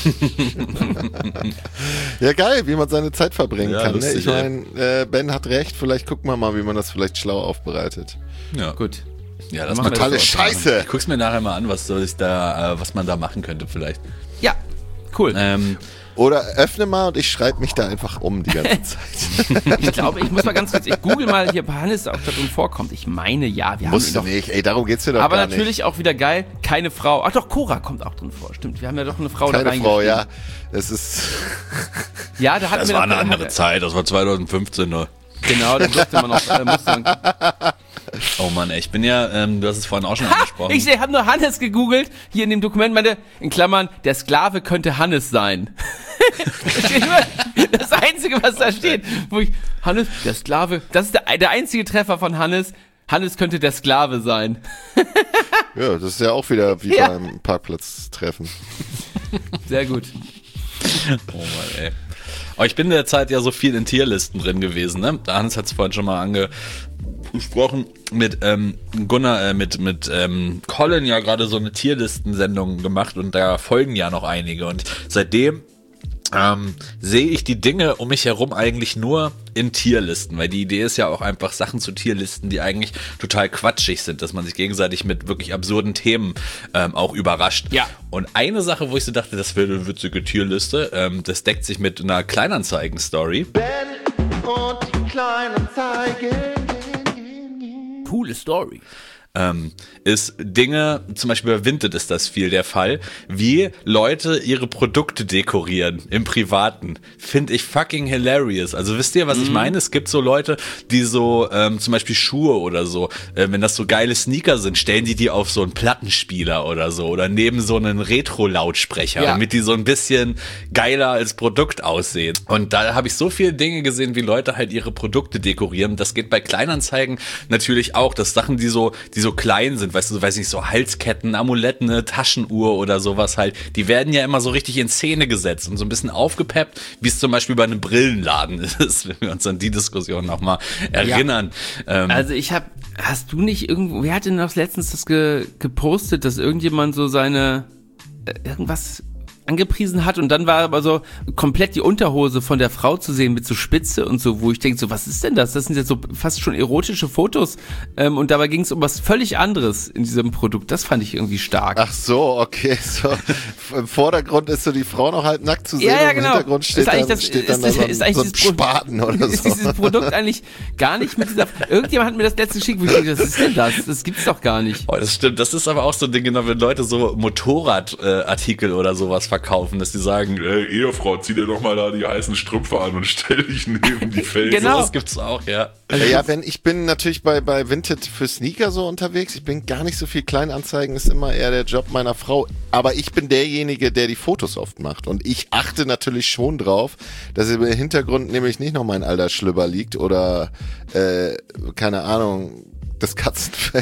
Ja, geil, wie man seine Zeit verbringen kann. Lustig, ne? Ich meine, Ben hat recht, vielleicht gucken wir mal, wie man das vielleicht schlau aufbereitet. Ja. Gut. Ja, das Machen wir Totale das so. Scheiße! Ich guck's mir nachher mal an, was man da machen könnte vielleicht. Ja, cool. Oder öffne mal und ich schreibe mich da einfach um die ganze Zeit. Ich glaube, ich muss mal ganz kurz, ich google mal hier, ob Hannes auch da drin vorkommt. Ich meine, ja, wir Musst du haben ihn nicht, ey, darum geht's dir doch aber gar nicht. natürlich auch wieder geil, keine Frau. Ach doch, Cora kommt auch drin vor, stimmt. Wir haben ja doch eine Frau da Keine Frau, reingeschrieben. ja. Das ist... Ja, da hatten Das wir war doch, eine andere Zeit, das war 2015 nur. Genau, da musste man noch, Oh Mann, ey, ich bin ja, du hast es vorhin auch schon angesprochen. ich habe nur Hannes gegoogelt, hier in dem Dokument meinte, in Klammern, der Sklave könnte Hannes sein. Das Einzige, was da steht, wo ich, Hannes, der Sklave, das ist der einzige Treffer von Hannes. Hannes könnte der Sklave sein. Ja, das ist ja auch wieder wie beim Parkplatztreffen. Sehr gut. Oh Mann, ey. Aber ich bin in der Zeit ja so viel in Tierlisten drin gewesen, ne? Hannes hat es vorhin schon mal angesprochen, mit Gunnar, mit Colin ja gerade so eine Tierlistensendung gemacht und da folgen ja noch einige und seitdem sehe ich die Dinge um mich herum eigentlich nur in Tierlisten, weil die Idee ist ja auch einfach Sachen zu Tierlisten, die eigentlich total quatschig sind, dass man sich gegenseitig mit wirklich absurden Themen auch überrascht. Ja. Und eine Sache, wo ich so dachte, das wäre eine witzige Tierliste, das deckt sich mit einer Kleinanzeigen-Story. Ben und die Kleinanzeigen. Coole Story. Ist Dinge, zum Beispiel bei Vinted ist das viel der Fall, wie Leute ihre Produkte dekorieren im Privaten. Finde ich fucking hilarious. Also wisst ihr, was ich meine? Es gibt so Leute, die so zum Beispiel Schuhe oder so, wenn das so geile Sneaker sind, stellen die auf so einen Plattenspieler oder so oder neben so einen Retro-Lautsprecher, damit die so ein bisschen geiler als Produkt aussehen. Und da habe ich so viele Dinge gesehen, wie Leute halt ihre Produkte dekorieren. Das geht bei Kleinanzeigen natürlich auch, dass Sachen, die so klein sind, weißt du, weiß nicht, so Halsketten, Amuletten, eine Taschenuhr oder sowas halt, die werden ja immer so richtig in Szene gesetzt und so ein bisschen aufgepeppt, wie es zum Beispiel bei einem Brillenladen ist, wenn wir uns an die Diskussion nochmal erinnern. Ja. Also hast du nicht irgendwo, wer hat denn noch letztens das gepostet, dass irgendjemand so seine, irgendwas angepriesen hat und dann war aber so komplett die Unterhose von der Frau zu sehen mit so Spitze und so, wo ich denke, so was ist denn das? Das sind jetzt so fast schon erotische Fotos und dabei ging es um was völlig anderes in diesem Produkt. Das fand ich irgendwie stark. Ach so, okay. So. Im Vordergrund ist so die Frau noch halb nackt zu sehen ja, und genau. im Hintergrund steht dann so ein Spaten oder so. Ist dieses Produkt eigentlich gar nicht mit dieser... Irgendjemand hat mir das letzte geschickt, wo ich denke, was ist denn das? Das gibt's doch gar nicht. Oh, das stimmt. Das ist aber auch so ein Ding, genau, wenn Leute so Motorradartikel oder sowas verkaufen, dass die sagen, Ehefrau, zieh dir doch mal da die heißen Strümpfe an und stell dich neben die Felgen. Genau. Das gibt's auch, ja. Ja, ich bin natürlich bei Vinted für Sneaker so unterwegs. Ich bin gar nicht so viel Kleinanzeigen, ist immer eher der Job meiner Frau. Aber ich bin derjenige, der die Fotos oft macht. Und ich achte natürlich schon drauf, dass im Hintergrund nämlich nicht noch mein alter Schlüpper liegt oder, keine Ahnung, das Katzenfell.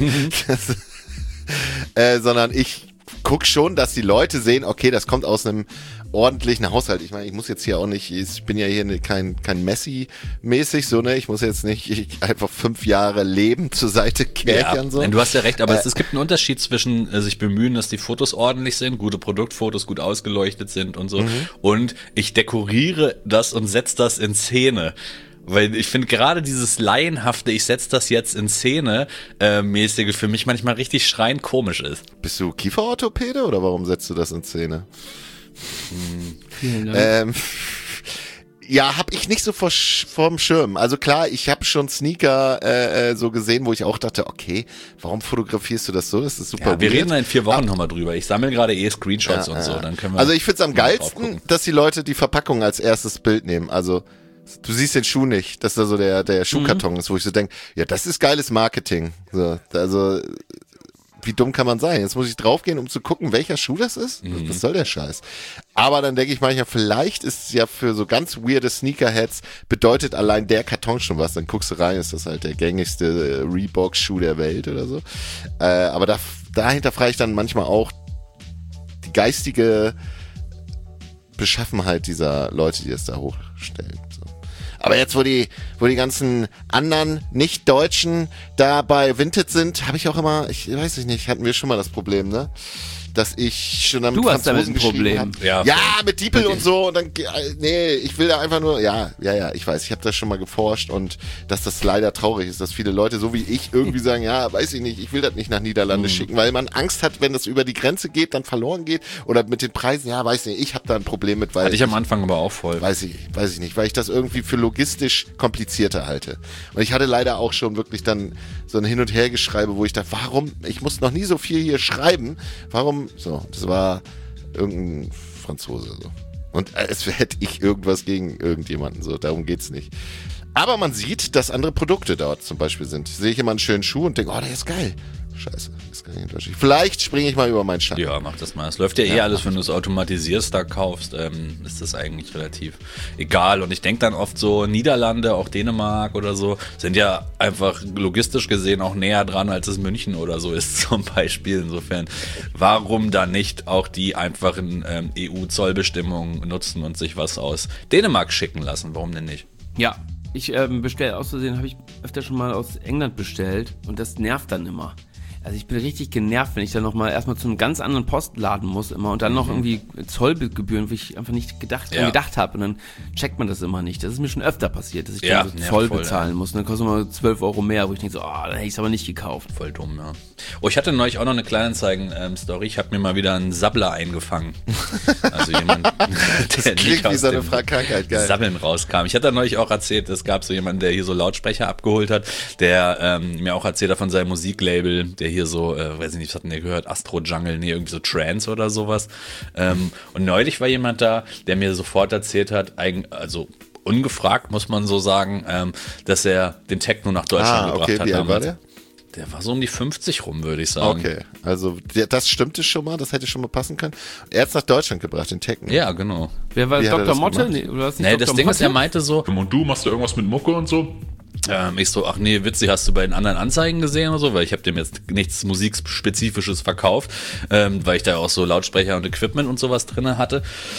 Sondern ich guck schon, dass die Leute sehen, okay, das kommt aus einem ordentlichen Haushalt. Ich meine, ich muss jetzt hier auch nicht, ich bin ja hier kein Messi-mäßig, so, ne, ich muss jetzt nicht einfach 5 Jahre Leben zur Seite kerchern, so. Du hast ja recht, aber es gibt einen Unterschied zwischen sich bemühen, dass die Fotos ordentlich sind, gute Produktfotos gut ausgeleuchtet sind und so, und ich dekoriere das und setze das in Szene. Weil ich finde gerade dieses laienhafte, ich setze das jetzt in Szene mäßige für mich manchmal richtig schreiend komisch ist. Bist du Kieferorthopäde oder warum setzt du das in Szene? Ja, hab ich nicht so vorm Schirm. Also klar, ich habe schon Sneaker so gesehen, wo ich auch dachte, okay, warum fotografierst du das so? Das ist super. Ja, wir reden da in 4 Wochen nochmal drüber. Ich sammle gerade Screenshots und so. Dann können wir. Also ich find's am geilsten, dass die Leute die Verpackung als erstes Bild nehmen. Also du siehst den Schuh nicht, dass da so der Schuhkarton ist, wo ich so denke, ja, das ist geiles Marketing. So, also wie dumm kann man sein? Jetzt muss ich draufgehen, um zu gucken, welcher Schuh das ist? Was soll der Scheiß? Aber dann denke ich manchmal, vielleicht ist es ja für so ganz weirde Sneakerheads, bedeutet allein der Karton schon was. Dann guckst du rein, ist das halt der gängigste Reebok-Schuh der Welt oder so. Aber dahinter frage ich dann manchmal auch die geistige Beschaffenheit dieser Leute, die es da hochstellen. So. Aber jetzt, wo die ganzen anderen Nicht-Deutschen da bei Vinted sind, habe ich auch immer, ich weiß nicht, hatten wir schon mal das Problem, ne? Dass ich schon damit Franzosen geschrieben habe. Ja, mit DeepL und so. Und dann, nee, ich will da einfach nur, ja, ich weiß, ich habe das schon mal geforscht und dass das leider traurig ist, dass viele Leute, so wie ich, irgendwie sagen, ja, weiß ich nicht, ich will das nicht nach Niederlande schicken, weil man Angst hat, wenn das über die Grenze geht, dann verloren geht oder mit den Preisen, ja, weiß nicht, ich habe da ein Problem mit, weil... Hatte ich am Anfang aber auch voll. Weiß ich nicht, weil ich das irgendwie für logistisch komplizierter halte. Und ich hatte leider auch schon wirklich dann so ein Hin- und Hergeschreibe, wo ich dachte, warum, ich muss noch nie so viel hier schreiben, warum, so, das war irgendein Franzose, so. Und als hätte ich irgendwas gegen irgendjemanden, so, darum geht's nicht. Aber man sieht, dass andere Produkte dort zum Beispiel sind. Sehe ich immer einen schönen Schuh und denke, oh, der ist geil. Scheiße, ist gar nicht in Deutschland. Vielleicht springe ich mal über meinen Schatten. Ja, mach das mal. Es läuft ja alles, wenn du es automatisierst, da kaufst, ist das eigentlich relativ egal. Und ich denke dann oft so, Niederlande, auch Dänemark oder so, sind ja einfach logistisch gesehen auch näher dran, als es München oder so ist zum Beispiel. Insofern, warum dann nicht auch die einfachen EU-Zollbestimmungen nutzen und sich was aus Dänemark schicken lassen? Warum denn nicht? Ja, ich bestelle aus Versehen, habe ich öfter schon mal aus England bestellt und das nervt dann immer. Also ich bin richtig genervt, wenn ich dann nochmal erstmal zu einem ganz anderen Postladen muss immer und dann noch irgendwie Zollgebühren, wo ich einfach nicht gedacht habe und dann checkt man das immer nicht. Das ist mir schon öfter passiert, dass ich dann so Zoll bezahlen muss und dann kostet immer 12 Euro mehr, wo ich denke so, dann hätte ich es aber nicht gekauft. Voll dumm, ja. Oh, ich hatte neulich auch noch eine Kleinanzeigen-Story. Ich habe mir mal wieder einen Sabbler eingefangen. Also jemand, der nicht aus dem Krankheit, geil. Sabbeln rauskam. Ich hatte neulich auch erzählt, es gab so jemanden, der hier so Lautsprecher abgeholt hat, der mir auch erzählt hat von seinem Musiklabel, der hier so, weiß ich nicht, was hat denn der gehört? Astro Jungle, nee, irgendwie so Trance oder sowas. Und neulich war jemand da, der mir sofort erzählt hat, also ungefragt, muss man so sagen, dass er den Techno nach Deutschland gebracht hat. Wie alt war der? Der war so um die 50 rum, würde ich sagen. Okay, also das stimmte schon mal, das hätte schon mal passen können. Er hat es nach Deutschland gebracht, den Techno. Ja, genau. Wer war das, Dr. Motte? Nee, oder was nicht nee, das Ding ist, er meinte so... Und du, machst du irgendwas mit Mucke und so? Ich so, ach nee, witzig, hast du bei den anderen Anzeigen gesehen oder so? Weil ich habe dem jetzt nichts Musikspezifisches verkauft, weil ich da auch so Lautsprecher und Equipment und sowas drin hatte.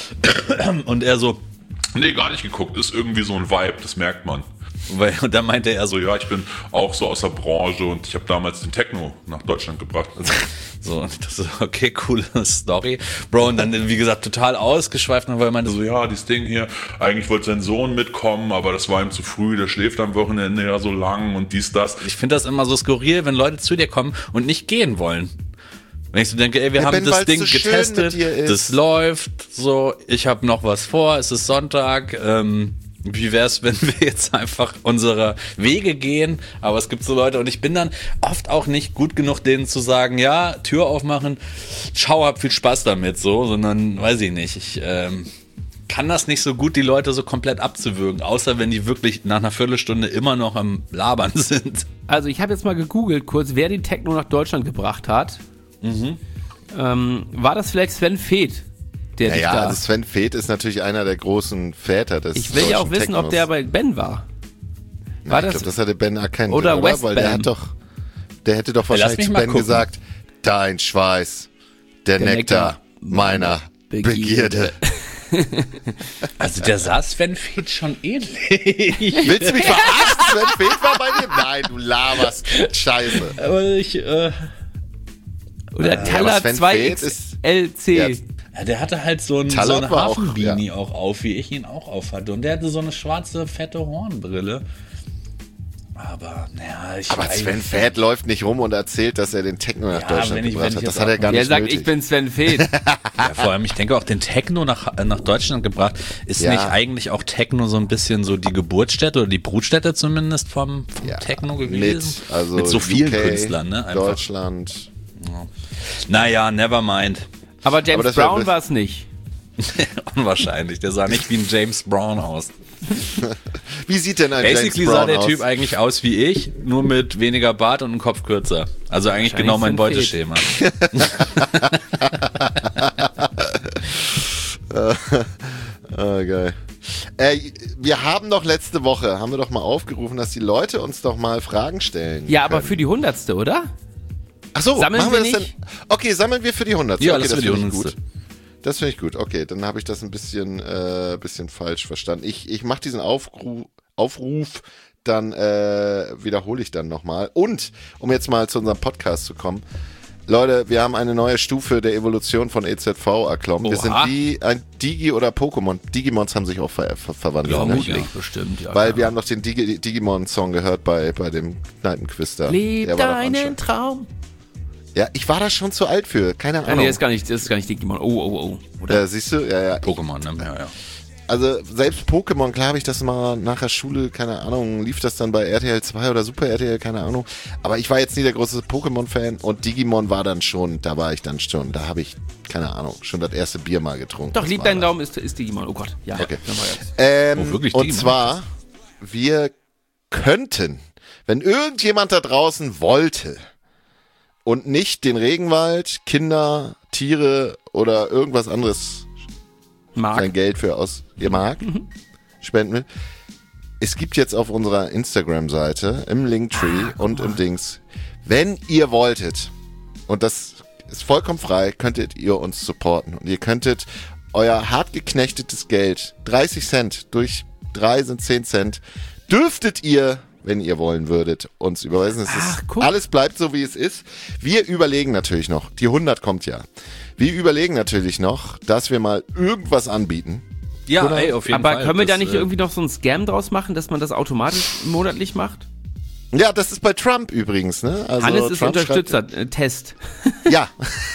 Und er so... Nee, gar nicht geguckt, ist irgendwie so ein Vibe, das merkt man. Und dann meinte er so, ja, ich bin auch so aus der Branche und ich habe damals den Techno nach Deutschland gebracht. So, und das ist okay, coole Story. Bro, und dann, wie gesagt, total ausgeschweift, weil er meinte so, ja, dieses Ding hier, eigentlich wollte sein Sohn mitkommen, aber das war ihm zu früh, der schläft am Wochenende ja so lang und dies, das. Ich finde das immer so skurril, wenn Leute zu dir kommen und nicht gehen wollen. Wenn ich so denke, ey, wir haben das Ding so getestet, das läuft, so, ich habe noch was vor, es ist Sonntag, wie wär's, wenn wir jetzt einfach unsere Wege gehen? Aber es gibt so Leute und ich bin dann oft auch nicht gut genug, denen zu sagen, ja, Tür aufmachen, ciao, hab viel Spaß damit, so, sondern, weiß ich nicht, ich kann das nicht so gut, die Leute so komplett abzuwürgen, außer wenn die wirklich nach einer Viertelstunde immer noch am Labern sind. Also ich habe jetzt mal gegoogelt kurz, wer den Techno nach Deutschland gebracht hat. War das vielleicht Sven Feth? Also Sven Feth ist natürlich einer der großen Väter des Ich will ja auch wissen, ob der bei Ben war. Ich glaube, das hatte Ben erkannt. Oder West weil Ben. Der hätte doch wahrscheinlich zu Ben gesagt, dein Schweiß, der Nektar meiner Begierde. Also der sah Sven Feth schon ähnlich. Willst du mich verarschen? Sven Feth war bei dir? Nein, du laberst. Scheiße. Aber ich, oder Taller 2XLC. Ja, der hatte halt so eine Hafenbeanie auch auf, wie ich ihn auch auf hatte. Und der hatte so eine schwarze, fette Hornbrille. Aber, naja, Aber Sven Feth läuft nicht rum und erzählt, dass er den Techno nach Deutschland gebracht hat. Das hat er gar nicht nötig. sagt, ich bin Sven Feth. Ja, vor allem, ich denke auch, den Techno nach Deutschland gebracht. Ist nicht eigentlich auch Techno so ein bisschen so die Geburtsstätte oder die Brutstätte zumindest vom Techno gewesen? Mit so vielen Künstlern, ne? Einfach. Deutschland. Ja. Naja, never mind. Aber James Brown war es nicht. Unwahrscheinlich. Der sah nicht wie ein James Brown aus. Wie sieht denn ein Basically James Brown sah der aus? Typ eigentlich aus wie ich, nur mit weniger Bart und einem Kopf kürzer. Also eigentlich genau mein Beuteschema. Geil. Wir haben doch letzte Woche, haben wir doch mal aufgerufen, dass die Leute uns doch mal Fragen stellen. Ja, aber für die 100. oder? Ach so, sammeln machen wir das denn? Okay, sammeln wir für die 100. Ja, okay, das finde ich gut. Das finde ich gut. Okay, dann habe ich das ein bisschen falsch verstanden. Ich mache diesen Aufruf Aufruf, dann wiederhole ich dann nochmal. Und, um jetzt mal zu unserem Podcast zu kommen, Leute, wir haben eine neue Stufe der Evolution von EZV erklommen. Wir sind wie ein Digi oder Pokémon. Digimons haben sich auch verwandelt. Vermutlich, bestimmt, ja. Weil wir haben noch den Digimon-Song gehört bei dem Kneipenquiz da. Leb deinen Traum. Ja, ich war da schon zu alt für, keine Ahnung. Nee, das ist gar nicht Digimon. Oh. Oder? Siehst du? Ja. Pokémon, ne? Ja. Also selbst Pokémon, klar habe ich das mal nach der Schule, keine Ahnung, lief das dann bei RTL 2 oder Super RTL, keine Ahnung. Aber ich war jetzt nie der große Pokémon-Fan und Digimon war dann schon, da habe ich, keine Ahnung, schon das erste Bier mal getrunken. Doch, lieb deinen Daumen ist Digimon, oh Gott. Ja, okay. Wirklich und Digimon? Zwar, wir könnten, wenn irgendjemand da draußen wollte und nicht den Regenwald, Kinder, Tiere oder irgendwas anderes sein Geld für spenden will. Es gibt jetzt auf unserer Instagram-Seite im Linktree und im Dings, wenn ihr wolltet, und das ist vollkommen frei, könntet ihr uns supporten und ihr könntet euer hart geknechtetes Geld, 30 Cent durch 3 sind 10 Cent, dürftet ihr, wenn ihr wollen würdet, uns überweisen. Alles bleibt so, wie es ist. Wir überlegen natürlich noch, die 100 kommt ja. Wir überlegen natürlich noch, dass wir mal irgendwas anbieten. Ja, ey, auf jeden Fall. Aber können wir da nicht irgendwie noch so einen Scam draus machen, dass man das automatisch monatlich macht? Ja, das ist bei Trump übrigens, ne? Also Hannes ist Trump Unterstützer, Test. Ja.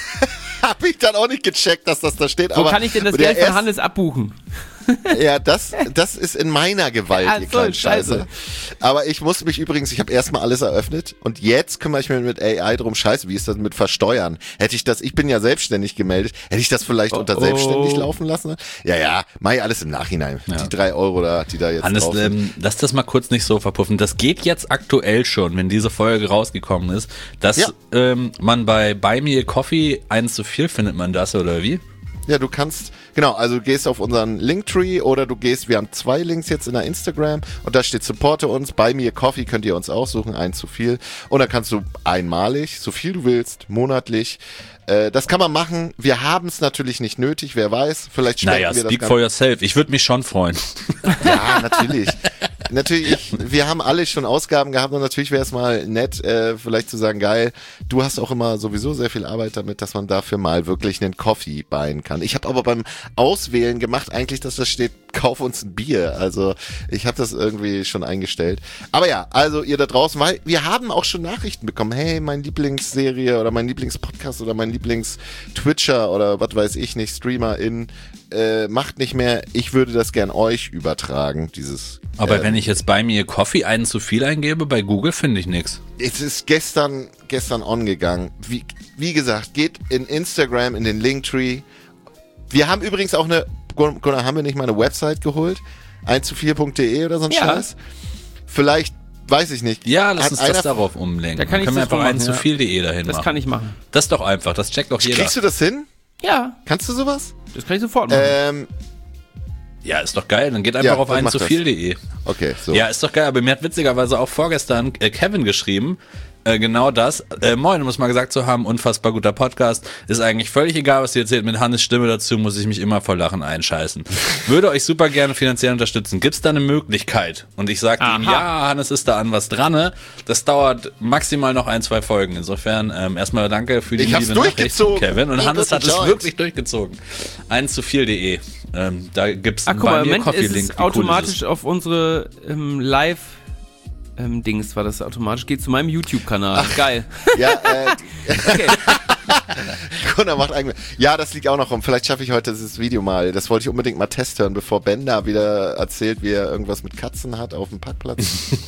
Hab ich dann auch nicht gecheckt, dass das da steht. Wo kann ich denn das Geld von Hannes abbuchen? Ja, das ist in meiner Gewalt, ihr kleinen Scheiße. Aber ich muss mich übrigens, ich habe erstmal alles eröffnet und jetzt kümmere ich mich mit AI drum, scheiße, wie ist das mit Versteuern? Ich bin ja selbstständig gemeldet, hätte ich das vielleicht unter selbstständig laufen lassen? Ja, mach ich alles im Nachhinein. Ja. Die 3 Euro da, die da jetzt Hannes, drauf sind. lass das mal kurz nicht so verpuffen. Das geht jetzt aktuell schon, wenn diese Folge rausgekommen ist, dass man bei Buy Me a Coffee 1 zu 4 findet man das, oder wie? Ja, du kannst, genau, also du gehst auf unseren Linktree oder wir haben 2 Links jetzt in der Instagram und da steht supporte uns, Buy Me a Coffee könnt ihr uns aussuchen, 1 zu viel und dann kannst du einmalig, so viel du willst, monatlich, das kann man machen, wir haben es natürlich nicht nötig, wer weiß, vielleicht spenden wir das. Speak for yourself, ich würde mich schon freuen. Ja, natürlich. Natürlich, wir haben alle schon Ausgaben gehabt und natürlich wäre es mal nett, vielleicht zu sagen, geil, du hast auch immer sowieso sehr viel Arbeit damit, dass man dafür mal wirklich einen Coffee buyen kann. Ich habe aber beim Auswählen gemacht eigentlich, dass da steht, kauf uns ein Bier. Also ich habe das irgendwie schon eingestellt. Aber ja, also ihr da draußen, weil wir haben auch schon Nachrichten bekommen, hey, meine Lieblingsserie oder mein Lieblingspodcast oder mein Lieblings-Twitcher oder was weiß ich nicht, Streamer macht nicht mehr, ich würde das gern euch übertragen, dieses. Aber wenn ich jetzt bei mir Coffee 1 zu viel eingebe, bei Google finde ich nichts. Es ist gestern on gegangen. Wie gesagt, geht in Instagram, in den Linktree. Wir haben übrigens auch haben wir nicht mal eine Website geholt? 1zu4.de oder so ein Scheiß? Vielleicht, weiß ich nicht. Ja, lass uns das darauf umlenken. Da kann ich können wir das einfach machen, 1zu viel.de dahin machen. Das kann ich machen. Das ist doch einfach, das checkt doch jeder. Kriegst du das hin? Ja. Kannst du sowas? Das kann ich sofort machen. Ja, ist doch geil. Dann geht einfach auf 1zu viel.de. Okay, so. Ja, ist doch geil. Aber mir hat witzigerweise auch vorgestern Kevin geschrieben, genau das. Moin, um es mal gesagt zu haben, unfassbar guter Podcast. Ist eigentlich völlig egal, was ihr erzählt. Mit Hannes Stimme dazu muss ich mich immer vor Lachen einscheißen. Würde euch super gerne finanziell unterstützen. Gibt's da eine Möglichkeit? Und ich sagte ihm, ja, Hannes ist da an was dran. Ne? Das dauert maximal noch 1-2 Folgen. Insofern erstmal danke für die liebe Nachricht, Kevin. Und Hannes hat es wirklich durchgezogen. 1zu viel.de. Da gibt's einen Bei mir Coffee-Link. Automatisch auf unsere Live- Dings war das automatisch. Geht zu meinem YouTube-Kanal. Geil. Ja, okay. Gunnar macht eigentlich. Ja, das liegt auch noch rum. Vielleicht schaffe ich heute dieses Video mal. Das wollte ich unbedingt mal testen, bevor Ben da wieder erzählt, wie er irgendwas mit Katzen hat auf dem Parkplatz.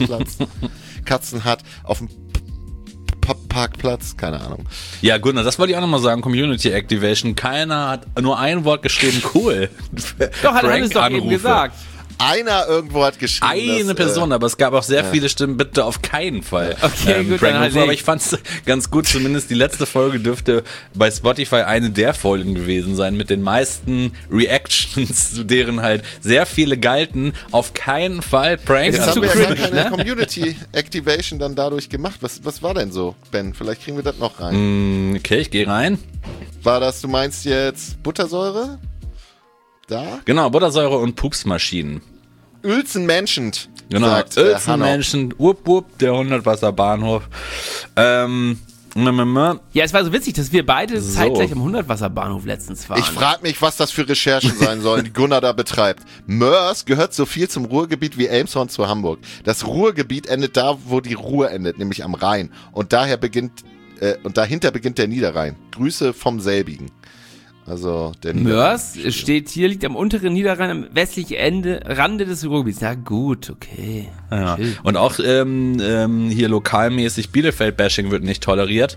Katzen hat auf dem Parkplatz, keine Ahnung. Ja, Gunnar, das wollte ich auch nochmal sagen. Community Activation. Keiner hat nur ein Wort geschrieben. Cool. Doch, hat er es doch eben gesagt. Einer irgendwo hat geschrieben. Eine Person, aber es gab auch sehr viele Stimmen, bitte auf keinen Fall. Okay, gut, dann halt aber ich fand's ganz gut, zumindest die letzte Folge dürfte bei Spotify eine der Folgen gewesen sein, mit den meisten Reactions, zu deren halt sehr viele galten. Auf keinen Fall Prank. Jetzt haben wir ja keine Community Activation dann dadurch gemacht. Was war denn so, Ben? Vielleicht kriegen wir das noch rein. Okay, ich gehe rein. War das, du meinst jetzt Buttersäure? Da? Genau, Buttersäure und Pupsmaschinen. Uelzen Menschend. Genau, sagt Uelzen Hanno. Menschen, der 100-Wasser-Bahnhof. Ja, es war so witzig, dass wir beide So. zeitgleich am 100-Wasser-Bahnhof letztens waren. Ich frage mich, was das für Recherchen sein sollen, die Gunnar da betreibt. Mörs gehört so viel zum Ruhrgebiet wie Elmshorn zu Hamburg. Das Ruhrgebiet endet da, wo die Ruhr endet, nämlich am Rhein. Und dahinter beginnt der Niederrhein. Grüße vom selbigen. Also der Mörs steht hier, liegt am unteren Niederrhein, am westlichen Rande des Ruhrgebiets. Ja gut, okay. Ja. Chill. Und auch hier lokalmäßig Bielefeld-Bashing wird nicht toleriert.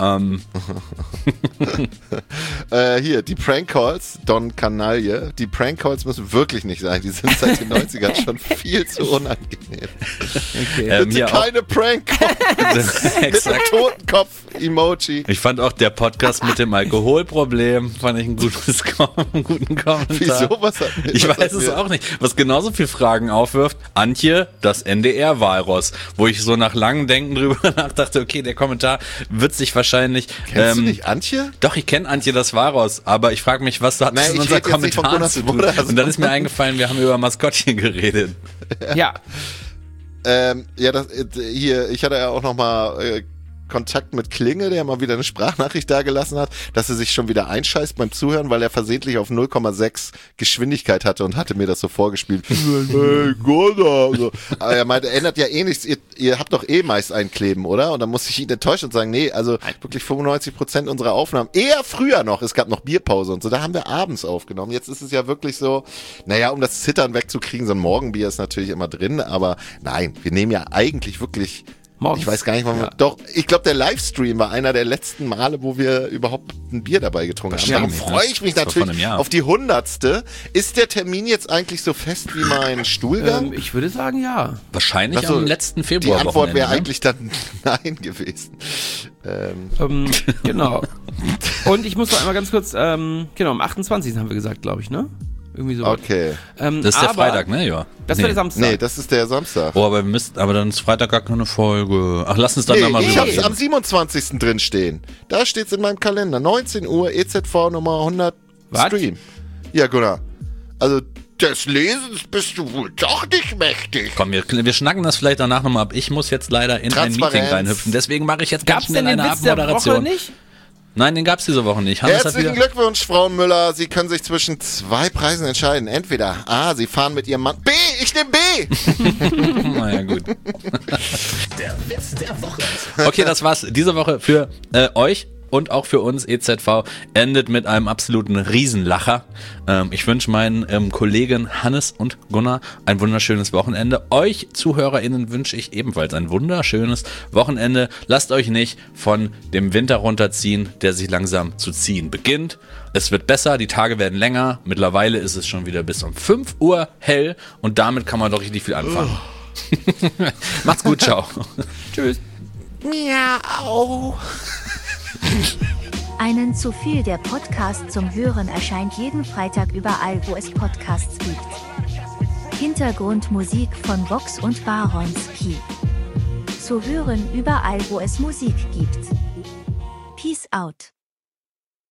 Hier, die Prank-Calls, Don Canaille, die Prank-Calls müssen wirklich nicht sein. Die sind seit den 90ern schon viel zu unangenehm. Okay. Bitte keine Prank-Calls. Mit Exakt. einem Totenkopf-Emoji. Ich fand auch der Podcast mit dem Alkoholproblem, fand ich einen guten Kommentar. Wieso? Was hat Ich weiß es auch nicht. Was genauso viel Fragen aufwirft, Antje, das NDR-Walross, wo ich so nach langem Denken drüber nachdachte, okay, der Kommentar wird sich wahrscheinlich... Kennst du nicht Antje? Doch, ich kenne Antje das Walross, aber ich frage mich, was hat das Nein, in ich unser rede jetzt nicht von Kommentar Gunnars zu tun? Mutter, Und dann ist mir eingefallen, wir haben über Maskottchen geredet. Ja, Hier, ich hatte ja auch noch mal Kontakt mit Klinge, der mal wieder eine Sprachnachricht dagelassen hat, dass er sich schon wieder einscheißt beim Zuhören, weil er versehentlich auf 0,6 Geschwindigkeit hatte und hatte mir das so vorgespielt. Hey, Gunnar. So. Aber er meinte, ändert ja eh nichts, ihr habt doch eh meist einkleben, oder? Und dann musste ich ihn enttäuschen und sagen, nee, also wirklich 95% unserer Aufnahmen, eher früher noch, es gab noch Bierpause und so, da haben wir abends aufgenommen. Jetzt ist es ja wirklich so, naja, um das Zittern wegzukriegen, so ein Morgenbier ist natürlich immer drin, aber nein, wir nehmen ja eigentlich wirklich... morgens. Ich weiß gar nicht, wann wir, doch, ich glaube, der Livestream war einer der letzten Male, wo wir überhaupt ein Bier dabei getrunken haben. Darum Wahrscheinlich, freue ne? ich mich Das war vor einem natürlich Jahr. auf die 100. Ist der Termin jetzt eigentlich so fest wie mein Stuhlgang? Ich würde sagen, ja. Wahrscheinlich Ach so, am letzten die Februar. Antwort wäre eigentlich dann nein gewesen. Genau. Und ich muss noch einmal ganz kurz, genau, am 28. haben wir gesagt, glaube ich, ne? Irgendwie so. Okay. Das ist der aber Freitag, ne? Ja. Das wäre der Samstag. Nee, das ist der Samstag. Oh, aber dann ist Freitag gar keine Folge. Ach, lass uns dann nochmal ich drüber hab's am reden. 27. drin stehen. Da steht's in meinem Kalender. 19 Uhr, EZV Nummer 100 Was? Stream. Ja, Gunnar. Also, des Lesens bist du wohl doch nicht mächtig. Komm, wir schnacken das vielleicht danach nochmal ab. Ich muss jetzt leider in ein Transparenz. Meeting reinhüpfen. Deswegen mache ich jetzt ganz Gab's schnell denn den eine Witz der Woche Abmoderation. nicht? Nein, den gab's diese Woche nicht. Hannes hat Herzlichen wieder... Glückwunsch, Frau Müller. Sie können sich zwischen 2 Preisen entscheiden. Entweder A, Sie fahren mit Ihrem Mann. B, ich nehme B. Naja, gut. Der Witz der Woche. Okay, das war's diese Woche für euch. Und auch für uns, EZV, endet mit einem absoluten Riesenlacher. Ich wünsche meinen Kollegen Hannes und Gunnar ein wunderschönes Wochenende. Euch ZuhörerInnen wünsche ich ebenfalls ein wunderschönes Wochenende. Lasst euch nicht von dem Winter runterziehen, der sich langsam zu ziehen beginnt. Es wird besser, die Tage werden länger. Mittlerweile ist es schon wieder bis um 5 Uhr hell und damit kann man doch richtig viel anfangen. Macht's gut, ciao. Tschüss. Miau. Einen zu viel, der Podcast zum Hören erscheint jeden Freitag überall, wo es Podcasts gibt. Hintergrundmusik von Vox und Baronski. Zu hören überall, wo es Musik gibt. Peace out.